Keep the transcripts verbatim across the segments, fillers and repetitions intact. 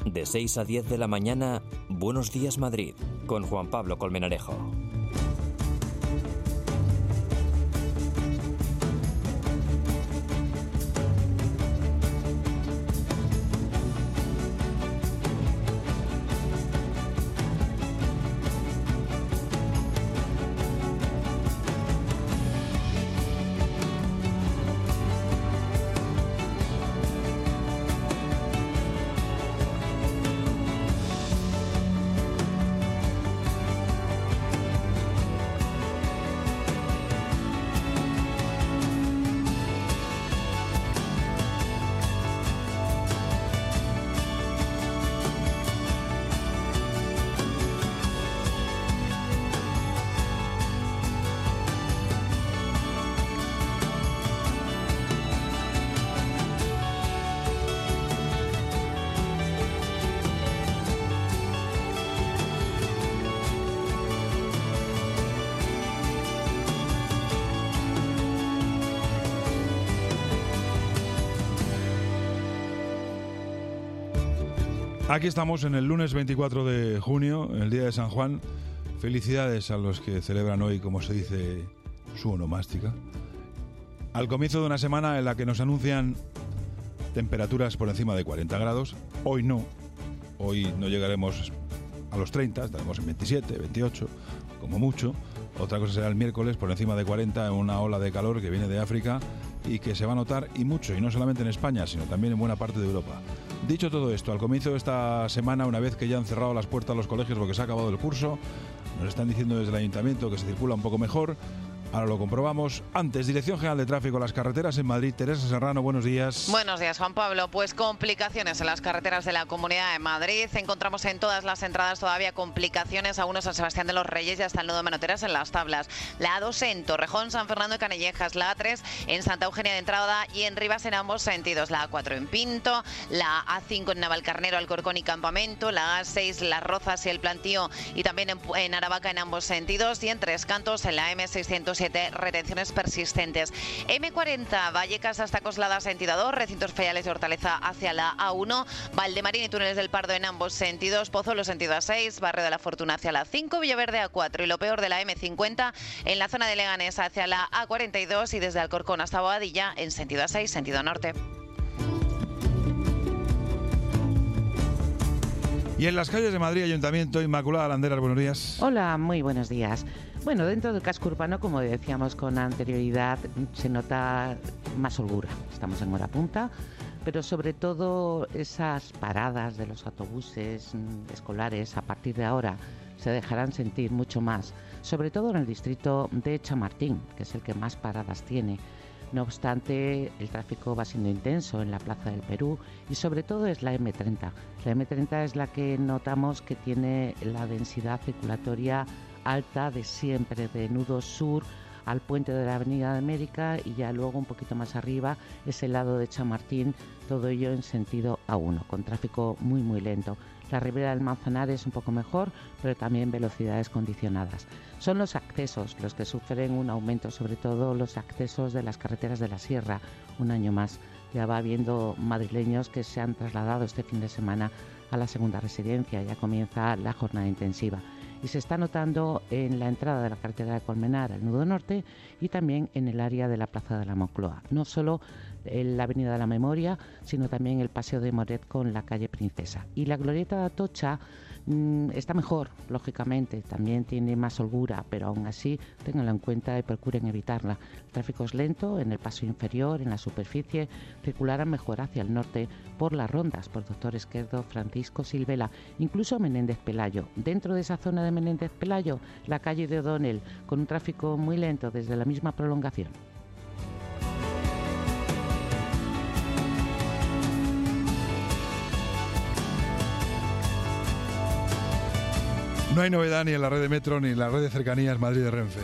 De seis a diez de la mañana, Buenos Días Madrid, con Juan Pablo Colmenarejo. Aquí estamos en el lunes veinticuatro de junio, el día de San Juan. Felicidades a los que celebran hoy, como se dice, su onomástica. Al comienzo de una semana en la que nos anuncian temperaturas por encima de cuarenta grados. Hoy no. Hoy no llegaremos a los treinta, estaremos en veintisiete, veintiocho, como mucho. Otra cosa será el miércoles por encima de cuarenta, en una ola de calor que viene de África y que se va a notar y mucho, y no solamente en España, sino también en buena parte de Europa. Dicho todo esto, al comienzo de esta semana, una vez que ya han cerrado las puertas a los colegios porque se ha acabado el curso, nos están diciendo desde el ayuntamiento que se circula un poco mejor. Ahora lo comprobamos. Antes, Dirección General de Tráfico, las carreteras en Madrid. Teresa Serrano, buenos días. Buenos días, Juan Pablo. Pues complicaciones en las carreteras de la Comunidad de Madrid. Encontramos en todas las entradas todavía complicaciones. A uno San Sebastián de los Reyes y hasta el nudo de Manoteras en las tablas. La A dos en Torrejón, San Fernando de Canillejas. La A tres en Santa Eugenia de Entrada y en Rivas en ambos sentidos. La A cuatro en Pinto. La A cinco en Navalcarnero, Alcorcón y Campamento. La A seis, Las Rozas y el Plantío y también en, en Aravaca en ambos sentidos. Y en Tres Cantos en la M seiscientos siete, retenciones persistentes. M cuarenta, Vallecas hasta Coslada sentido dos, recintos feriales de Hortaleza hacia la A uno, Valdemarín y Túneles del Pardo en ambos sentidos, Pozuelo sentido A seis, Barrio de la Fortuna hacia la cinco, Villaverde A cuatro y lo peor de la M cincuenta en la zona de Leganés hacia la A cuarenta y dos y desde Alcorcón hasta Boadilla en sentido A seis, sentido norte. Y en las calles de Madrid, Ayuntamiento, Inmaculada Landeras, buenos días. Hola, muy buenos días. Bueno, dentro del casco urbano, como decíamos con anterioridad, se nota más holgura. Estamos en hora punta, pero sobre todo esas paradas de los autobuses escolares a partir de ahora se dejarán sentir mucho más, sobre todo en el distrito de Chamartín, que es el que más paradas tiene. No obstante, el tráfico va siendo intenso en la Plaza del Perú y sobre todo es la M treinta. La M treinta es la que notamos que tiene la densidad circulatoria alta de siempre, de nudo sur al puente de la Avenida de América y ya luego un poquito más arriba es el lado de Chamartín, todo ello en sentido A uno, con tráfico muy muy lento. La Ribera del Manzanares un poco mejor, pero también velocidades condicionadas. Son los accesos los que sufren un aumento, sobre todo los accesos de las carreteras de la Sierra, un año más. Ya va habiendo madrileños que se han trasladado este fin de semana a la segunda residencia, ya comienza la jornada intensiva. Y se está notando en la entrada de la carretera de Colmenar, el nudo norte, y también en el área de la Plaza de la Moncloa. No solo en la Avenida de la Memoria, sino también el Paseo de Moret con la calle Princesa. Y la Glorieta de Atocha mmm, está mejor, lógicamente, también tiene más holgura, pero aún así ténganlo en cuenta y procuren evitarla. El tráfico es lento en el paso inferior, en la superficie, circularán mejor hacia el norte por las rondas, por Doctor Esquerdo, Francisco Silvela, incluso Menéndez Pelayo. Dentro de esa zona de Menéndez Pelayo, la calle de O'Donnell, con un tráfico muy lento desde la misma prolongación. No hay novedad ni en la red de metro ni en la red de cercanías Madrid de Renfe.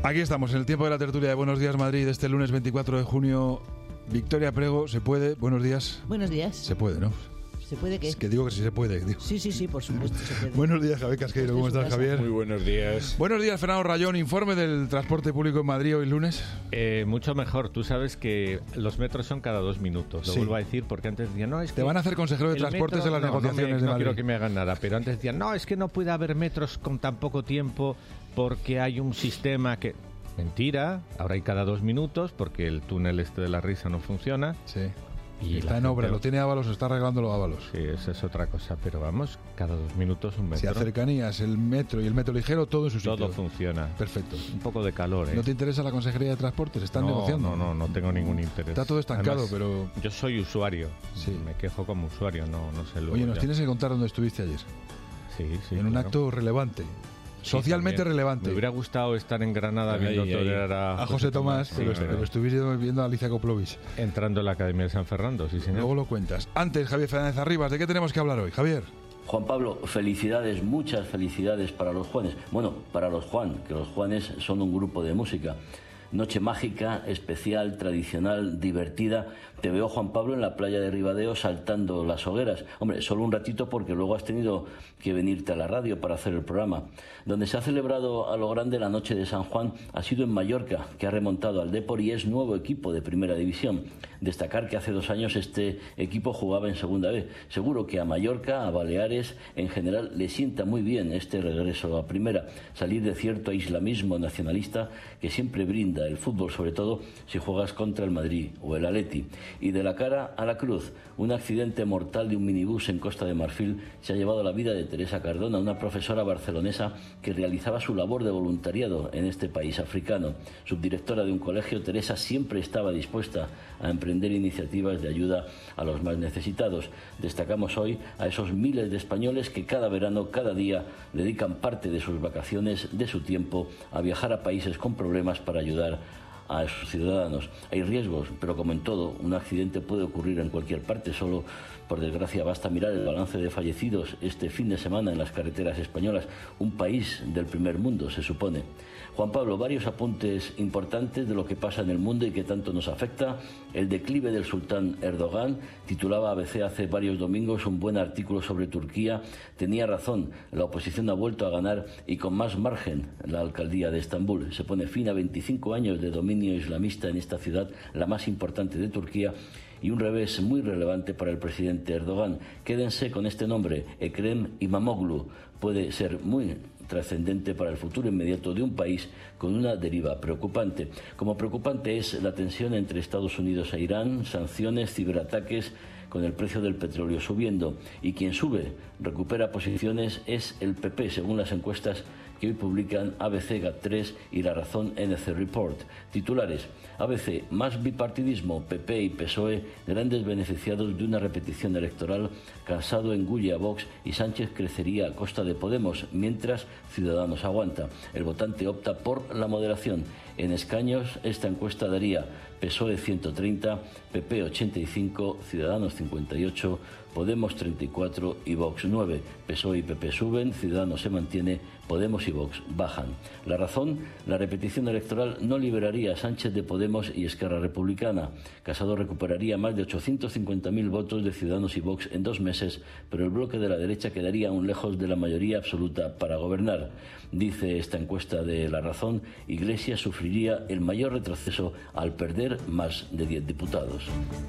Aquí estamos, en el tiempo de la tertulia de Buenos Días Madrid, este lunes veinticuatro de junio. Victoria Prego, ¿se puede? Buenos días. Buenos días. Se puede, ¿no? ¿Se puede qué? Es que digo que sí se puede. Digo. Sí, sí, sí, por supuesto se puede. Buenos días, Javier Casqueiro. ¿Cómo estás, Javier? Muy buenos días. Buenos días, Fernando Rayón. Informe del transporte público en Madrid hoy lunes. Eh, mucho mejor. Tú sabes que los metros son cada dos minutos. Lo Sí. vuelvo a decir porque antes decían, no, es que... Te van a hacer consejero de el transportes metro- en las no, negociaciones no me, de no Madrid. quiero que me hagan nada, pero antes decían, no, es que no puede haber metros con tan poco tiempo porque hay un sistema que... Mentira, ahora hay cada dos minutos porque el túnel este de la Risa no funciona. Sí. Y Está la en obra, gente- lo tiene Ábalos, está arreglándolo Ábalos. Sí, esa es otra cosa, pero vamos, cada dos minutos un metro. Si a cercanías, el metro y el metro ligero, todo en su sitio. Todo funciona. Perfecto. Un poco de calor, ¿eh? ¿No te interesa la Consejería de Transportes? ¿Están no, negociando? No, no, no tengo ningún interés. Está todo estancado, Además, pero... Yo soy usuario. Sí. Me quejo como usuario, no, no sé luego. Oye, nos ya. tienes que contar dónde estuviste ayer. Sí, sí. en un claro. acto relevante. Sí, Socialmente también. relevante. Me hubiera gustado estar en Granada Ahí, viendo ahí. torear a, A José Tomás, sí, pero, pero pero estuviste viendo a Alicia Koplovich. entrando en la Academia de San Fernando, sí, señor. Luego lo cuentas. Antes, Javier Fernández Arribas, ¿de qué tenemos que hablar hoy? Javier. Juan Pablo, felicidades, muchas felicidades para los Juanes. Bueno, para los Juan, que los Juanes son un grupo de música. Noche mágica, especial, tradicional, divertida. Te veo, Juan Pablo, en la playa de Ribadeo saltando las hogueras. Hombre, solo un ratito porque luego has tenido que venirte a la radio para hacer el programa. Donde se ha celebrado a lo grande la noche de San Juan ha sido en Mallorca, que ha remontado al Depor y es nuevo equipo de Primera División. Destacar que hace dos años este equipo jugaba en Segunda B. Seguro que a Mallorca, a Baleares, en general, le sienta muy bien este regreso a Primera. Salir de cierto islamismo nacionalista que siempre brinda el fútbol, sobre todo si juegas contra el Madrid o el Atleti. Y de la cara a la cruz, un accidente mortal de un minibús en Costa de Marfil se ha llevado la vida de Teresa Cardona, una profesora barcelonesa que realizaba su labor de voluntariado en este país africano. Subdirectora de un colegio, Teresa siempre estaba dispuesta a emprender iniciativas de ayuda a los más necesitados. Destacamos hoy a esos miles de españoles que cada verano, cada día, dedican parte de sus vacaciones, de su tiempo, a viajar a países con problemas para ayudar a sus ciudadanos. Hay riesgos, pero como en todo, un accidente puede ocurrir en cualquier parte. Solo, por desgracia, basta mirar el balance de fallecidos este fin de semana en las carreteras españolas, un país del primer mundo, se supone. Juan Pablo, varios apuntes importantes de lo que pasa en el mundo y que tanto nos afecta. El declive del sultán Erdogan, titulaba A B C hace varios domingos un buen artículo sobre Turquía. Tenía razón, la oposición ha vuelto a ganar y con más margen la alcaldía de Estambul. Se pone fin a veinticinco años de dominio islamista en esta ciudad, la más importante de Turquía, y un revés muy relevante para el presidente Erdogan. Quédense con este nombre, Ekrem İmamoğlu. Puede ser muy trascendente para el futuro inmediato de un país con una deriva preocupante. Como preocupante es la tensión entre Estados Unidos e Irán, sanciones, ciberataques, con el precio del petróleo subiendo. Y quien sube, recupera posiciones, es el P P, según las encuestas que hoy publican A B C, GAT tres y La Razón N C Report. Titulares: A B C, más bipartidismo, P P y P S O E, grandes beneficiados de una repetición electoral. Casado engulle a Vox y Sánchez crecería a costa de Podemos, mientras Ciudadanos aguanta. El votante opta por la moderación. En escaños, esta encuesta daría P S O E ciento treinta, P P ochenta y cinco, Ciudadanos cincuenta y ocho, Podemos treinta y cuatro y Vox nueve. P S O E y P P suben, Ciudadanos se mantiene, Podemos y Vox bajan. La razón, la repetición electoral no liberaría a Sánchez de Podemos y Esquerra Republicana. Casado recuperaría más de ochocientos cincuenta mil votos de Ciudadanos y Vox en dos meses, pero el bloque de la derecha quedaría aún lejos de la mayoría absoluta para gobernar. Dice esta encuesta de La Razón, Iglesias sufriría el mayor retroceso al perder más de diez diputados.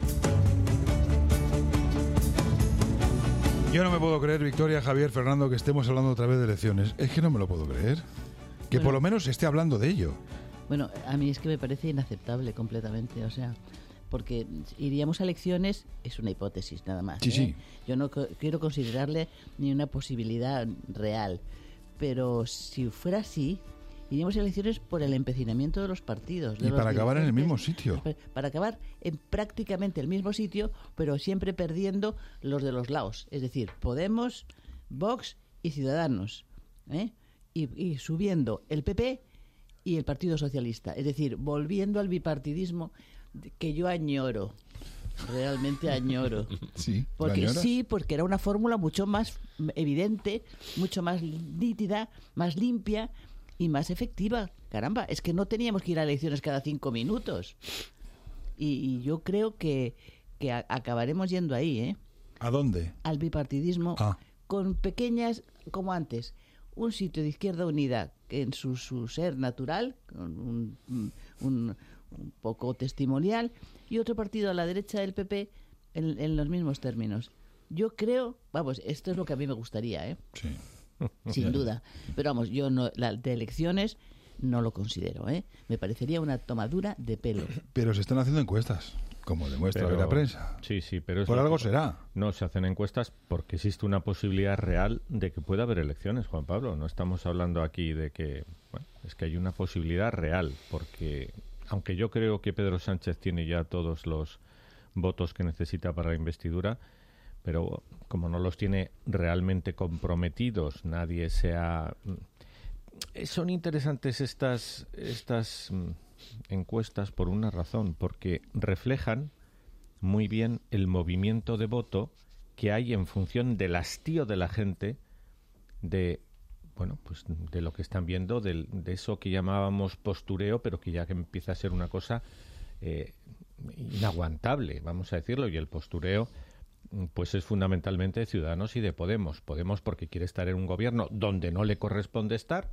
Yo no me puedo creer, Victoria, Javier, Fernando, que estemos hablando otra vez de elecciones. Es que no me lo puedo creer. Que Bueno. por lo menos se esté hablando de ello. Bueno, a mí es que me parece inaceptable completamente, o sea, porque iríamos a elecciones, es una hipótesis nada más. Sí, ¿eh? sí. Yo no co- quiero considerarle ni una posibilidad real, pero si fuera así, iríamos a elecciones por el empecinamiento de los partidos. De Y los para acabar en el dirigentes, mismo sitio. Para, para acabar en prácticamente el mismo sitio, pero siempre perdiendo los de los lados, es decir, Podemos, Vox y Ciudadanos, ¿eh? y, y subiendo el P P y el Partido Socialista, es decir, volviendo al bipartidismo que yo añoro, realmente añoro. Sí, ¿lo Porque añoras? sí, porque era una fórmula mucho más evidente, mucho más nítida, más limpia y más efectiva. caramba, es que no teníamos que ir a elecciones cada cinco minutos. Y, y yo creo que, que a, acabaremos yendo ahí, ¿eh? ¿A dónde? Al bipartidismo, ah. con pequeñas, como antes, un sitio de Izquierda Unida que en su, su ser natural, con un, un, un poco testimonial, y otro partido a la derecha del P P en, en los mismos términos. Yo creo, vamos, esto es lo que a mí me gustaría, ¿eh? Sí. Sin duda. Pero vamos, yo no, la de elecciones no lo considero, ¿eh? Me parecería una tomadura de pelo. Pero se están haciendo encuestas, como demuestra pero, la prensa. Sí, sí, pero... Por algo será. No, se hacen encuestas porque existe una posibilidad real de que pueda haber elecciones, Juan Pablo. No estamos hablando aquí de que... Bueno, es que hay una posibilidad real, porque aunque yo creo que Pedro Sánchez tiene ya todos los votos que necesita para la investidura, pero como no los tiene realmente comprometidos, nadie se ha... Son interesantes estas, estas encuestas por una razón, porque reflejan muy bien el movimiento de voto que hay en función del hastío de la gente de, bueno, pues de lo que están viendo, de, de eso que llamábamos postureo, pero que ya que empieza a ser una cosa eh, inaguantable, vamos a decirlo, y el postureo pues es fundamentalmente de Ciudadanos y de Podemos. Podemos porque quiere estar en un gobierno donde no le corresponde estar,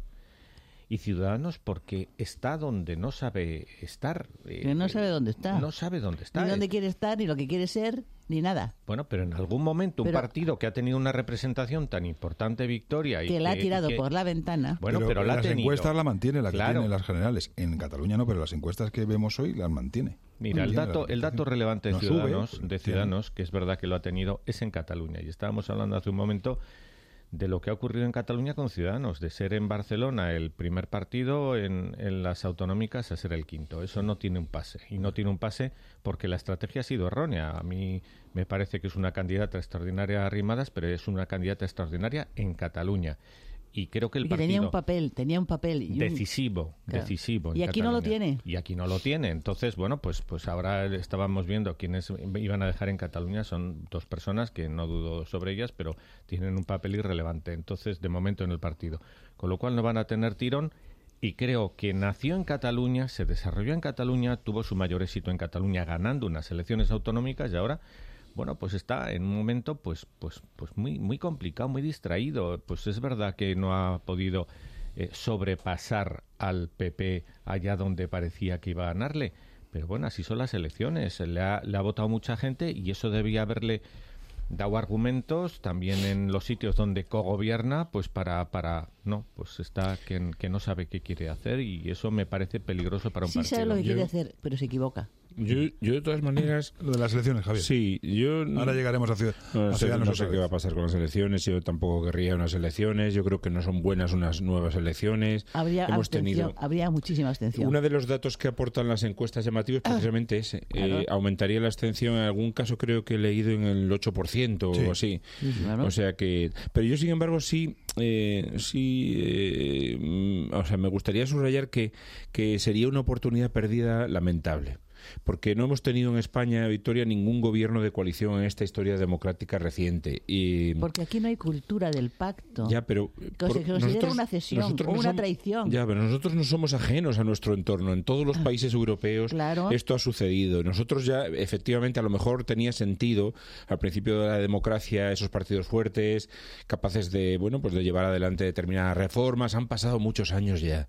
y Ciudadanos porque está donde no sabe estar. Eh, que no sabe dónde está. No sabe dónde está. Ni dónde quiere estar, ni lo que quiere ser, ni nada. Bueno, pero en algún momento pero, un partido que ha tenido una representación tan importante, Victoria... y Que la ha tirado que, por la ventana. Bueno, pero, pero la las ha tenido. encuestas la mantiene, la que claro. tiene las generales. En Cataluña no, pero las encuestas que vemos hoy las mantiene. Mira, el dato, el dato relevante de no Ciudadanos, sube, de Ciudadanos, que es verdad que lo ha tenido, es en Cataluña. Y estábamos hablando hace un momento de lo que ha ocurrido en Cataluña con Ciudadanos, de ser en Barcelona el primer partido, en, en las autonómicas a ser el quinto. Eso no tiene un pase. Y no tiene un pase porque la estrategia ha sido errónea. A mí me parece que es una candidata extraordinaria a Arrimadas, pero es una candidata extraordinaria en Cataluña. Y creo que el y que partido... tenía un papel, tenía un papel. Y un... Decisivo, claro. decisivo. Y en aquí Cataluña. no lo tiene. Y aquí no lo tiene. Entonces, bueno, pues, pues ahora estábamos viendo quiénes iban a dejar en Cataluña. Son dos personas que no dudo sobre ellas, pero tienen un papel irrelevante. Entonces, de momento en el partido. Con lo cual no van a tener tirón. Y creo que nació en Cataluña, se desarrolló en Cataluña, tuvo su mayor éxito en Cataluña ganando unas elecciones autonómicas y ahora... Bueno, pues está en un momento pues pues pues muy muy complicado, muy distraído. Pues es verdad que no ha podido eh, sobrepasar al P P allá donde parecía que iba a ganarle. Pero bueno, así son las elecciones. Le ha, le ha votado mucha gente y eso debía haberle dado argumentos también en los sitios donde cogobierna, pues para, para no, pues está que, que no sabe qué quiere hacer y eso me parece peligroso para un sí partido. Sí sabe lo que yo, quiere hacer, pero se equivoca. Yo, yo de todas maneras... Lo de las elecciones, Javier. Sí, yo... Ahora llegaremos a Ciudad. No, a sé, Ciudadanos no sé otra qué vez. va a pasar con las elecciones. Yo tampoco querría unas elecciones. Yo creo que no son buenas unas nuevas elecciones. Habría Hemos abstención, tenido... habría muchísima abstención. Uno de los datos que aportan las encuestas llamativos precisamente ese. Claro. Eh, aumentaría la abstención, en algún caso creo que he leído en el ocho por ciento Sí. o así. Sí, claro. O sea que... Pero yo, sin embargo, sí... Eh, sí eh, mm, o sea, me gustaría subrayar que, que sería una oportunidad perdida lamentable. Porque no hemos tenido en España, Victoria, ningún gobierno de coalición en esta historia democrática reciente. Y... Porque aquí no hay cultura del pacto. Ya, pero Que por- se considera nosotros- una cesión nosotros o no una somos- traición. Ya, pero nosotros no somos ajenos a nuestro entorno. En todos los países europeos Claro. esto ha sucedido. Nosotros ya, efectivamente, a lo mejor tenía sentido al principio de la democracia esos partidos fuertes, capaces de, bueno, pues de llevar adelante determinadas reformas. Han pasado muchos años ya.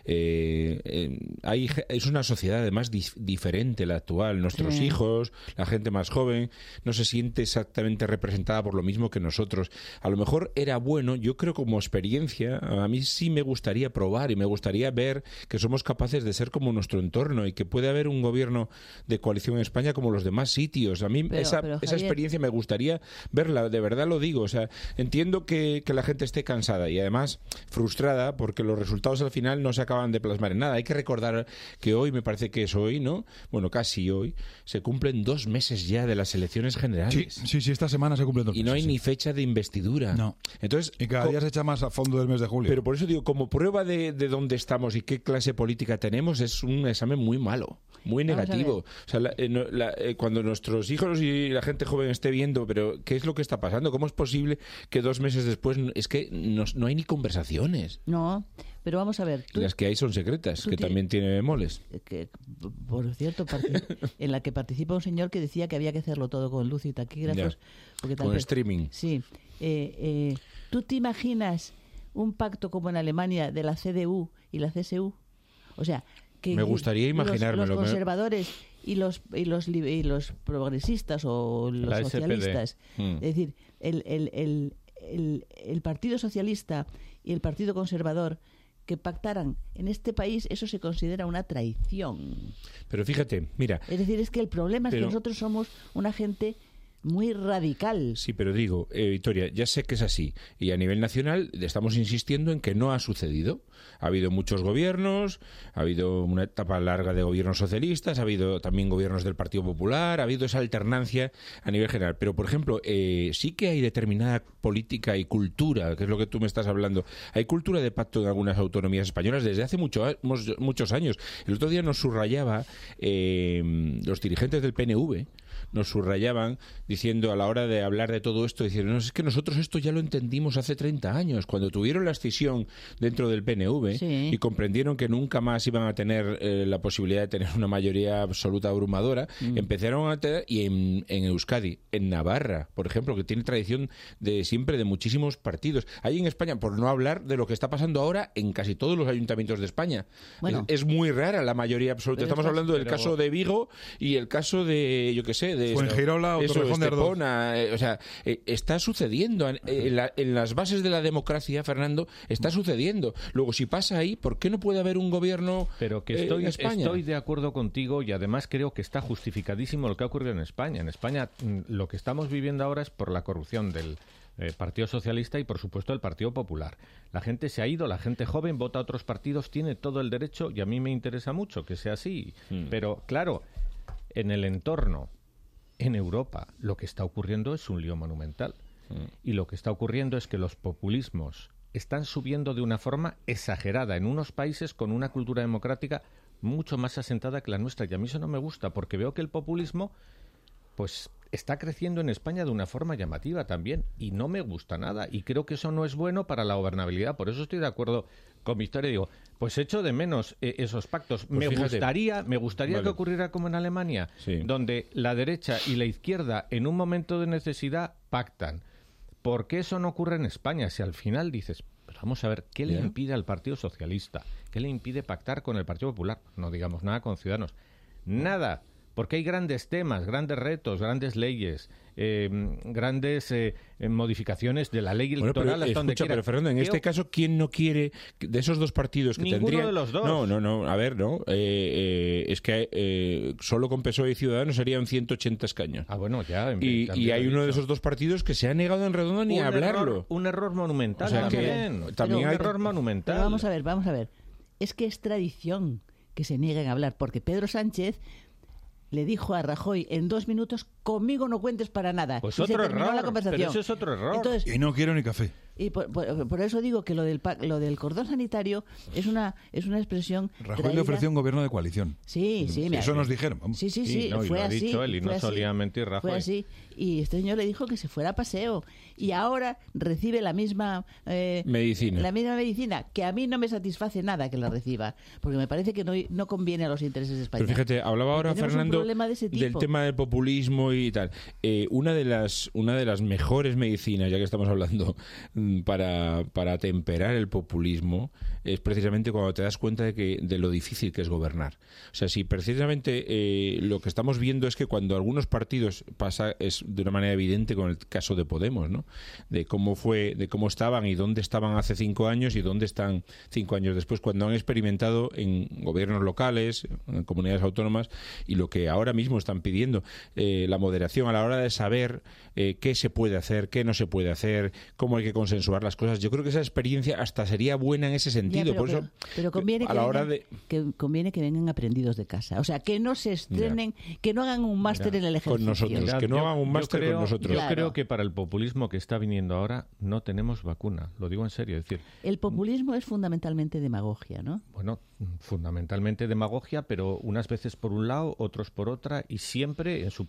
Eh, eh, hay, es una sociedad además dif- diferente la actual. Nuestros Sí. hijos, la gente más joven, no se siente exactamente representada por lo mismo que nosotros. A lo mejor era bueno, yo creo como experiencia, a mí sí me gustaría probar y me gustaría ver que somos capaces de ser como nuestro entorno y que puede haber un gobierno de coalición en España como los demás sitios. A mí Pero- esa, pero, esa Javier- experiencia me gustaría verla, de verdad lo digo. O sea, entiendo que, que la gente esté cansada y además frustrada porque los resultados al final no se acaban de plasmar en nada. Hay que recordar que hoy, me parece que es hoy, ¿no? Bueno, casi hoy, se cumplen dos meses ya de las elecciones Sí, generales. sí, sí, esta semana se cumplen dos Y no hay meses, ni sí. fecha de investidura. No. Entonces, Y cada co- día se echa más a fondo del mes de julio. pero por eso digo, como prueba de, de dónde estamos y qué clase política tenemos, es un examen muy malo, muy Vamos a negativo. O sea, la- eh, no- la- eh, cuando nuestros hijos y la gente joven esté viendo, pero ¿qué es lo que está pasando? ¿Cómo es posible que dos meses después n- es que no, no hay ni conversaciones? No, Pero vamos a ver. Tú, las que hay son secretas, que también tiene bemoles. Que, por cierto, en la que participa un señor que decía que había que hacerlo todo con luz y taquígrafos. Porque con vez, streaming. Sí. Eh, eh, ¿Tú te imaginas un pacto como en Alemania de la C D U y la C S U? O sea, que me gustaría imaginármelo. Los, los conservadores y los y los y los progresistas o los la socialistas, hmm. es decir, el, el, el, el, el Partido Socialista y el Partido Conservador que pactaran en este país, eso se considera una traición. Pero fíjate, mira... Es decir, es que el problema pero... es que nosotros somos una gente muy radical. Sí, pero digo, eh, Victoria, ya sé que es así. Y a nivel nacional estamos insistiendo en que no ha sucedido. Ha habido muchos gobiernos, ha habido una etapa larga de gobiernos socialistas, ha habido también gobiernos del Partido Popular, ha habido esa alternancia a nivel general. Pero, por ejemplo, eh, sí que hay determinada política y cultura, que es lo que tú me estás hablando. Hay cultura de pacto en algunas autonomías españolas desde hace mucho, muchos años. El otro día nos subrayaba eh, los dirigentes del P N V, nos subrayaban diciendo a la hora de hablar de todo esto, diciendo, no, es que nosotros esto ya lo entendimos hace treinta años, cuando tuvieron la escisión dentro del P N V sí. y comprendieron que nunca más iban a tener eh, la posibilidad de tener una mayoría absoluta abrumadora, mm. empezaron a tener, y en, en Euskadi, en Navarra, por ejemplo, que tiene tradición de siempre de muchísimos partidos. Hay en España, por no hablar de lo que está pasando ahora en casi todos los ayuntamientos de España. Bueno, es, es muy rara la mayoría absoluta. Estamos estás, hablando del pero... caso de Vigo y el caso de, yo qué sé, de Fuengirola o Torrejón de Ardoz. Eh, o sea, eh, está sucediendo en, en, la, en las bases de la democracia, Fernando, está sucediendo. Luego, si pasa ahí, ¿por qué no puede haber un gobierno Pero que estoy, eh, en España? Estoy de acuerdo contigo y además creo que está justificadísimo lo que ha ocurrido en España. En España lo que estamos viviendo ahora es por la corrupción del eh, Partido Socialista y, por supuesto, del Partido Popular. La gente se ha ido, la gente joven vota a otros partidos, tiene todo el derecho y a mí me interesa mucho que sea así. Mm. Pero, claro, en el entorno, en Europa, lo que está ocurriendo es un lío monumental. Mm. Y lo que está ocurriendo es que los populismos están subiendo de una forma exagerada en unos países con una cultura democrática mucho más asentada que la nuestra. Y a mí eso no me gusta, porque veo que el populismo pues está creciendo en España de una forma llamativa también. Y no me gusta nada. Y creo que eso no es bueno para la gobernabilidad. Por eso estoy de acuerdo con Victoria. Digo, pues echo de menos eh, esos pactos. Pues me fíjate, gustaría, me gustaría vale. que ocurriera como en Alemania, sí. donde la derecha y la izquierda en un momento de necesidad pactan. ¿Por qué eso no ocurre en España? Si al final dices, pues vamos a ver, ¿qué le ¿Yeah? impide al Partido Socialista? ¿Qué le impide pactar con el Partido Popular? No digamos nada con Ciudadanos. Nada. Porque hay grandes temas, grandes retos, grandes leyes, eh, grandes eh, modificaciones de la ley electoral bueno, pero, hasta donde escucha, quiera. Pero Fernando, en este caso, ¿quién no quiere de esos dos partidos que Ninguno tendrían? de los dos. No, no, no. A ver, no. Eh, eh, es que eh, solo con P S O E y Ciudadanos serían ciento ochenta escaños. Ah, bueno, ya. En y, y hay uno de esos dos partidos que se ha negado en redondo ni un a hablarlo. Error, un error monumental. O sea, también. Que, también un hay... error monumental. Pero vamos a ver, vamos a ver. Es que es tradición que se nieguen a hablar, porque Pedro Sánchez le dijo a Rajoy en dos minutos, conmigo no cuentes para nada. Pues y otro se terminó error, la conversación. pero eso es otro error. Entonces, y no quiero ni café. Y por, por, por eso digo que lo del lo del cordón sanitario es una es una expresión Rajoy traída... le ofreció un gobierno de coalición. Sí, sí. Eso nos dijeron. Vamos. Sí, sí, sí. sí no, fue y lo ha así. Dicho él, y no solía así, mentir Rajoy. Fue así. Y este señor le dijo que se fuera a paseo. Y ahora recibe la misma... Eh, medicina. La misma medicina, que a mí no me satisface nada que la reciba. Porque me parece que no, no conviene a los intereses españoles. Pero fíjate, hablaba ahora Fernando de del tema del populismo y tal. Eh, una de las una de las mejores medicinas, ya que estamos hablando, para, para temperar el populismo, es precisamente cuando te das cuenta de que de lo difícil que es gobernar. O sea, si precisamente eh, lo que estamos viendo es que cuando algunos partidos pasa es de una manera evidente con el caso de Podemos, ¿no? De cómo fue, de cómo estaban y dónde estaban hace cinco años y dónde están cinco años después, cuando han experimentado en gobiernos locales, en comunidades autónomas, y lo que ahora mismo están pidiendo, eh, la moderación a la hora de saber eh, qué se puede hacer, qué no se puede hacer, cómo hay que consensuar las cosas. Yo creo que esa experiencia hasta sería buena en ese sentido. Ya, pero, por eso, pero, pero conviene, a que la vengan, hora de... que conviene que vengan aprendidos de casa. O sea, que no se estrenen, ya. que no hagan un máster en el ejercicio. Con nosotros, ya, que no yo, hagan un máster con nosotros. Yo claro. creo que para el populismo que está viniendo ahora no tenemos vacuna. Lo digo en serio. Es decir, el populismo es fundamentalmente demagogia, ¿no? Bueno, fundamentalmente demagogia, pero unas veces por un lado, otros por otra, y siempre en su propio beneficio.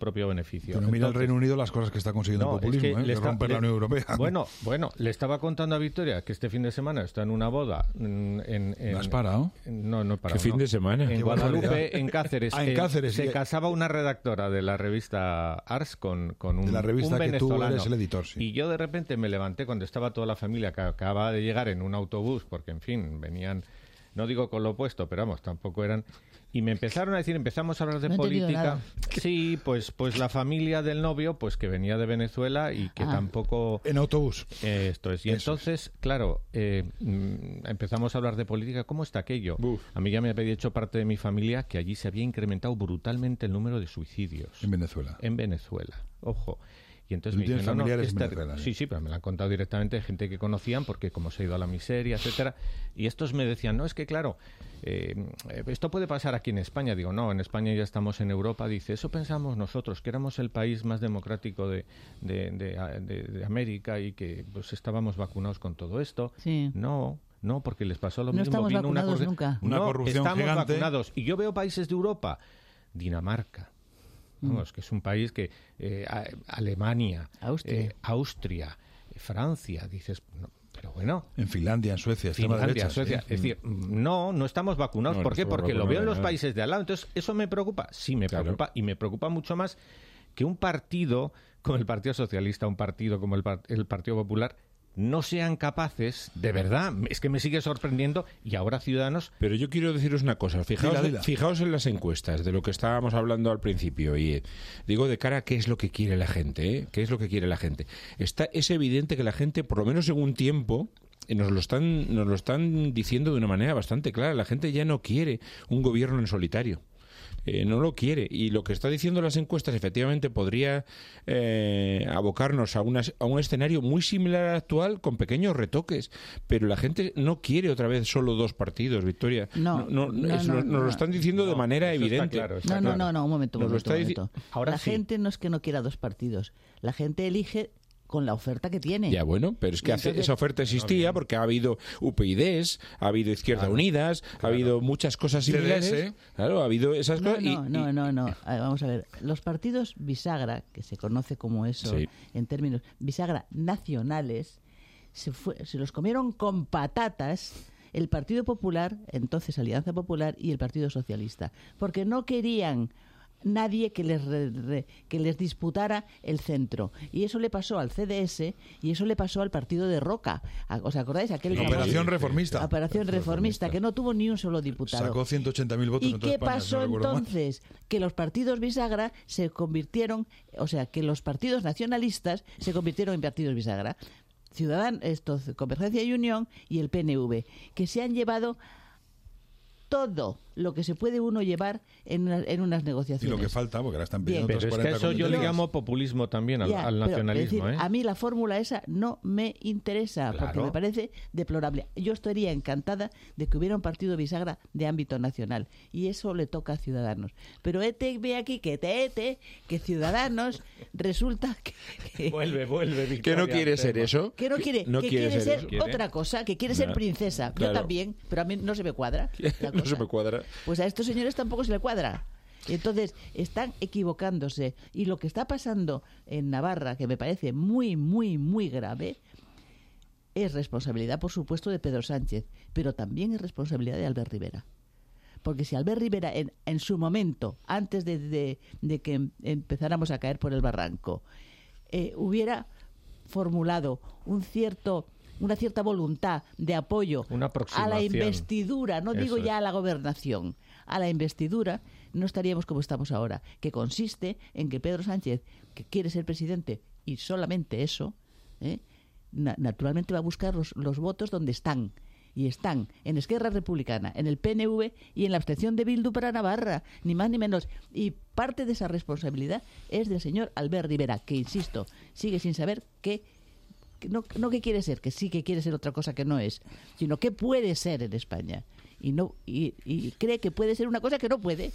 beneficio. Pero mira Entonces, el Reino Unido las cosas que está consiguiendo no, el populismo, es que ¿eh? le de está- romper le- la Unión Europea. Bueno, bueno, le estaba contando a Victoria que este fin de semana está en una boda en... en, en ¿No has parado? en- no, no he parado, ¿Qué fin no. de semana? En Qué Guadalupe, barbaridad. en Cáceres. Ah, en eh, Cáceres, Se sí. casaba una redactora de la revista Ars con, con un, De la revista un que tú venezolano. eres el editor, sí. Y yo de repente me levanté cuando estaba toda la familia que acababa de llegar en un autobús, porque en fin, venían, no digo con lo opuesto, pero vamos, tampoco eran... Y me empezaron a decir, empezamos a hablar de No he entendido política. nada. Sí, pues, pues la familia del novio, pues que venía de Venezuela y que Ah. tampoco... En autobús. Eh, Esto es. Y Eso entonces, claro, eh, mm, empezamos a hablar de política. ¿Cómo está aquello? Buf. A mí ya me había dicho parte de mi familia que allí se había incrementado brutalmente el número de suicidios En Venezuela. en Venezuela. Ojo. Y entonces ¿Tú me tienes dicen, no, no, familiares es en ter- Venezuela, Sí, eh? sí, pero me lo han contado directamente de gente que conocían porque como se ha ido a la miseria, etcétera. Y estos me decían, no, es que claro, eh, esto puede pasar aquí en España. Digo, no, en España ya estamos en Europa. Dice, eso pensamos nosotros, que éramos el país más democrático de, de, de- de- de América y que pues estábamos vacunados con todo esto. Sí. No, no, porque les pasó lo No mismo. estamos Vino una vacunados corru- nunca. Una no, corrupción estamos gigante. vacunados. Y yo veo países de Europa, Dinamarca, vamos, que es un país que eh, a- Alemania, Austria. eh, Austria, eh, Francia, dices, no, pero bueno, En Finlandia, en Suecia, extrema Finlandia, derecha. Suecia, sí. es decir, no, no estamos vacunados. No, ¿Por no qué? estamos Porque lo vacunados veo en de los nada. países de al lado. Entonces, ¿eso me preocupa? Sí, me Claro. preocupa. Y me preocupa mucho más que un partido como el Partido Socialista, un partido como el, par- el Partido Popular, no sean capaces, de verdad, es que me sigue sorprendiendo, y ahora Ciudadanos... Pero yo quiero deciros una cosa. Fijaos, Dila, dila. fijaos en las encuestas de lo que estábamos hablando al principio. Y eh, digo de cara a qué es lo que quiere la gente. ¿eh? ¿Qué es lo que quiere la gente? Está, es evidente que la gente, por lo menos en un tiempo, eh, nos lo están, nos lo están diciendo de una manera bastante clara. La gente ya no quiere un gobierno en solitario. Eh, no lo quiere. Y lo que está diciendo las encuestas efectivamente podría eh, abocarnos a, una, a un escenario muy similar al actual con pequeños retoques. Pero la gente no quiere otra vez solo dos partidos, Victoria. No, no, no, es- no, nos, nos no. lo están diciendo de No, manera eso está evidente. claro, está No, claro. no, no, no, un momento, un Nos lo momento. un está dici- momento. Ahora la sí. gente no es que no quiera dos partidos. La gente elige con la oferta que tiene. Ya bueno, pero es que Y hace- entonces- esa oferta existía porque ha habido U P y Ds, ha habido Izquierda Unidas, ha habido muchas cosas D D S. similares. Claro, ha habido esas No, cosas. y- no, no, y- no, no. A ver, vamos a ver. Los partidos bisagra, que se conoce como eso Sí. en términos bisagra nacionales, se, fue, se los comieron con patatas el Partido Popular, entonces Alianza Popular, y el Partido Socialista, porque no querían nadie que les re- re- que les disputara el centro, y eso le pasó al C D S y eso le pasó al partido de Roca. ¿A- ¿Os acordáis? Aquel La famoso- Operación Reformista. Operación Reformista, que no tuvo ni un solo diputado. Sacó ciento ochenta mil votos ¿Y en toda qué España, si pasó no recuerdo mal. entonces? Que los partidos bisagra se convirtieron, o sea, que los partidos nacionalistas se convirtieron en partidos bisagra. Ciudadanos, esto, Convergencia y Unión y el P N V, que se han llevado todo lo que se puede uno llevar en, una- en unas Y negociaciones. lo que falta, porque ahora están Bien. pidiendo Pero otras es que cuarenta eso yo le comunidades. llamo populismo también al, Ya, al pero, nacionalismo. es decir, ¿eh? a mí la fórmula esa no me interesa, porque Claro. me parece deplorable. Yo estaría encantada de que hubiera un partido bisagra de ámbito nacional, y eso le toca a Ciudadanos. Pero este ve aquí que te ete, que Ciudadanos resulta que, que- Vuelve, vuelve, ¿Qué Victoria, no quiere al ser tema. eso? que no quiere, No que quiere quiere ser ser eso. otra cosa, que quiere ser Ya, princesa. claro. Yo también, pero a mí no se me cuadra. la No se cosa. me cuadra. Pues a estos señores tampoco se le cuadra. Y entonces están equivocándose. Y lo que está pasando en Navarra, que me parece muy, muy, muy grave, es responsabilidad, por supuesto, de Pedro Sánchez, pero también es responsabilidad de Albert Rivera. Porque si Albert Rivera, en, en su momento, antes de, de- de que em- empezáramos a caer por el barranco, eh, hubiera formulado un cierto una cierta voluntad de apoyo Una a la aproximación. investidura, no digo Eso ya es. a la gobernación, a la investidura, no estaríamos como estamos ahora, que consiste en que Pedro Sánchez, que quiere ser presidente, y solamente eso, ¿eh? Na- naturalmente va a buscar los, los votos donde están. Y están en Esquerra Republicana, en el P N V y en la abstención de Bildu para Navarra, ni más ni menos. Y parte de esa responsabilidad es del señor Albert Rivera, que, insisto, sigue sin saber qué, que no, no qué quiere ser, que sí que quiere ser otra cosa que no es, sino qué puede ser en España. Y, no, y, y cree que puede ser una cosa que no puede.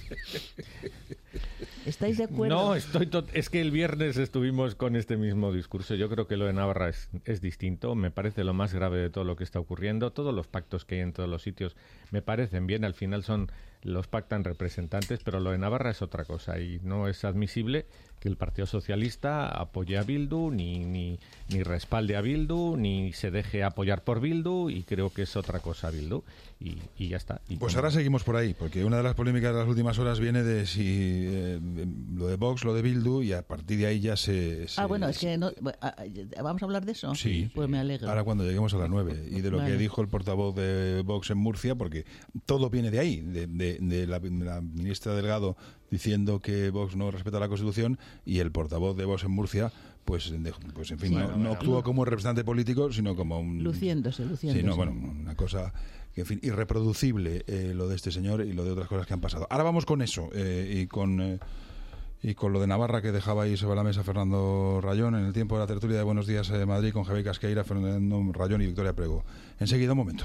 ¿Estáis de acuerdo? No, estoy tot- es que el viernes estuvimos con este mismo discurso. Yo creo que lo de Navarra es, es distinto. Me parece lo más grave de todo lo que está ocurriendo. Todos los pactos que hay en todos los sitios me parecen bien. Al final son los pactan representantes, pero lo de Navarra es otra cosa y no es admisible que el Partido Socialista apoye a Bildu, ni, ni, ni respalde a Bildu, ni se deje apoyar por Bildu, y creo que es otra cosa Bildu, y, y ya está. Y pues como... ahora seguimos por ahí, porque una de las polémicas de las últimas horas viene de si eh, lo de Vox, lo de Bildu, y a partir de ahí ya se... se ah, bueno, es que no, ¿vamos a hablar de eso? Sí. Pues me alegro. Ahora cuando lleguemos a las nueve, y de lo vale. que dijo el portavoz de Vox en Murcia, porque todo viene de ahí, de, de, de, la, de la ministra Delgado diciendo que Vox no respeta la Constitución, y el portavoz de Vox en Murcia, pues, de, pues en fin, sí, no, no actuó como representante político, sino como un... Luciéndose, luciéndose. Sí, no, bueno, una cosa... que en fin, irreproducible eh, lo de este señor y lo de otras cosas que han pasado. Ahora vamos con eso, eh, y con... Eh, Y con lo de Navarra que dejaba ahí sobre la mesa Fernando Rayón en el tiempo de la tertulia de Buenos Días de Madrid con Javier Casqueira, Fernando Rayón y Victoria Prego. Enseguida, un momento.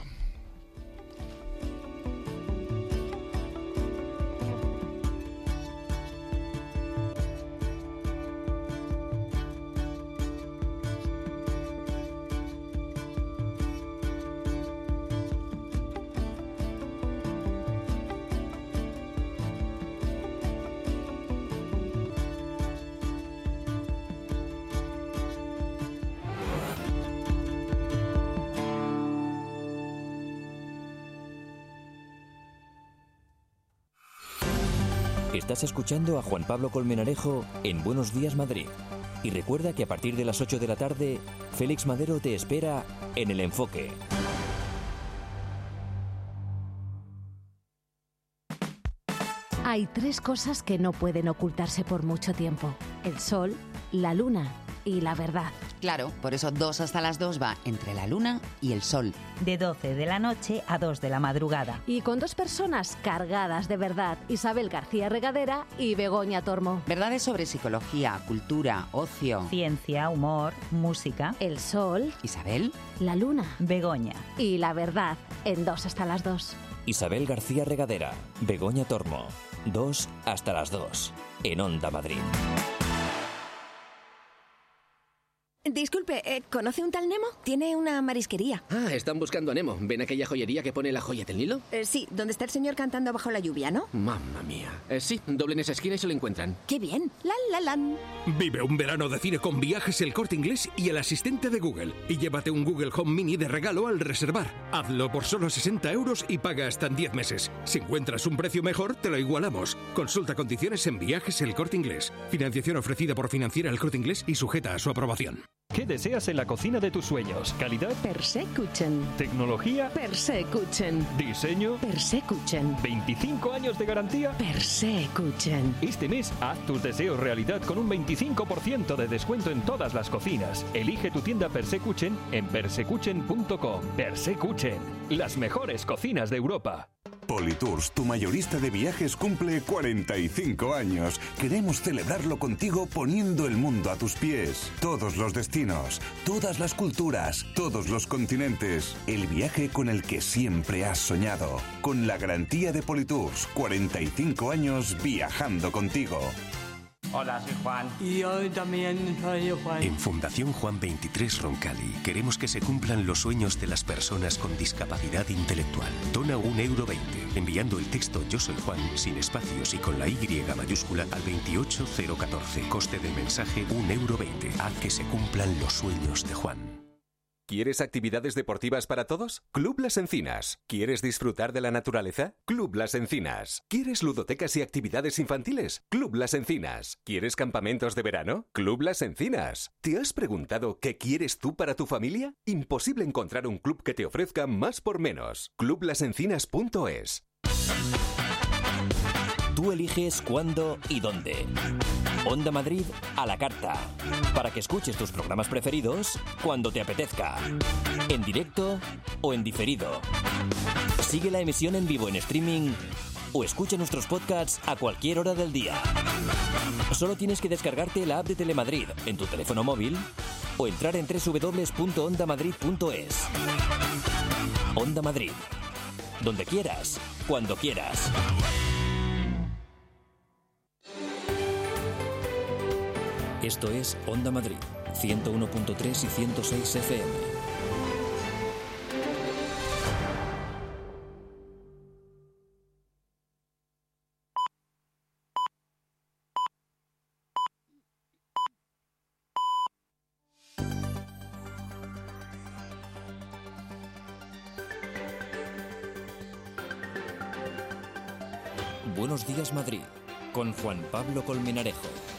Estás escuchando a Juan Pablo Colmenarejo en Buenos Días Madrid. Y recuerda que a partir de las ocho de la tarde, Félix Madero te espera en El Enfoque. Hay tres cosas que no pueden ocultarse por mucho tiempo: el sol, la luna y la verdad. Claro, por eso dos hasta las dos va entre la luna y el sol. De doce de la noche a dos de la madrugada. Y con dos personas cargadas de verdad: Isabel García Regadera y Begoña Tormo. Verdades sobre psicología, cultura, ocio, ciencia, humor, música. El sol. Isabel. La luna. Begoña. Y la verdad, en dos hasta las dos. Isabel García Regadera, Begoña Tormo. Dos hasta las dos. En Onda Madrid. Disculpe, eh, ¿conoce un tal Nemo? Tiene una marisquería. Ah, están buscando a Nemo. ¿Ven aquella joyería que pone la joya del Nilo? Eh, sí, donde está el señor cantando bajo la lluvia, ¿no? Mamma mía. Eh, sí, doblen esa esquina y se lo encuentran. ¡Qué bien! ¡La, la, lan! Vive un verano de cine con Viajes El Corte Inglés y el asistente de Google. Y llévate un Google Home Mini de regalo al reservar. Hazlo por solo sesenta euros y paga hasta en diez meses. Si encuentras un precio mejor, te lo igualamos. Consulta condiciones en Viajes El Corte Inglés. Financiación ofrecida por Financiera El Corte Inglés y sujeta a su aprobación. ¿Qué deseas en la cocina de tus sueños? ¿Calidad? Persecuchen. ¿Tecnología? Persecuchen. ¿Diseño? Persecuchen. ¿veinticinco años de garantía? Persecuchen. Este mes, haz tus deseos realidad con un veinticinco por ciento de descuento en todas las cocinas. Elige tu tienda Persecuchen en persecuchen punto com. Persecuchen, las mejores cocinas de Europa. Politours, tu mayorista de viajes, cumple cuarenta y cinco años. Queremos celebrarlo contigo poniendo el mundo a tus pies. Todos los destinos, todas las culturas, todos los continentes. El viaje con el que siempre has soñado. Con la garantía de Politours, cuarenta y cinco años viajando contigo. Hola, soy Juan. Y hoy también soy Juan. En Fundación Juan veintitrés Roncali queremos que se cumplan los sueños de las personas con discapacidad intelectual. Dona un euro veinte, enviando el texto Yo soy Juan, sin espacios y con la Y mayúscula al veintiocho cero catorce. Coste del mensaje un euro veinte. Haz que se cumplan los sueños de Juan. ¿Quieres actividades deportivas para todos? Club Las Encinas. ¿Quieres disfrutar de la naturaleza? Club Las Encinas. ¿Quieres ludotecas y actividades infantiles? Club Las Encinas. ¿Quieres campamentos de verano? Club Las Encinas. ¿Te has preguntado qué quieres tú para tu familia? Imposible encontrar un club que te ofrezca más por menos. club las encinas punto es. Tú eliges cuándo y dónde. Onda Madrid a la carta. Para que escuches tus programas preferidos cuando te apetezca. En directo o en diferido. Sigue la emisión en vivo en streaming o escucha nuestros podcasts a cualquier hora del día. Solo tienes que descargarte la app de Telemadrid en tu teléfono móvil o entrar en doble u doble u doble u punto onda madrid punto es. Onda Madrid. Donde quieras, cuando quieras. Esto es Onda Madrid, ciento uno punto tres y ciento seis F M. Buenos Días Madrid, con Juan Pablo Colmenarejo.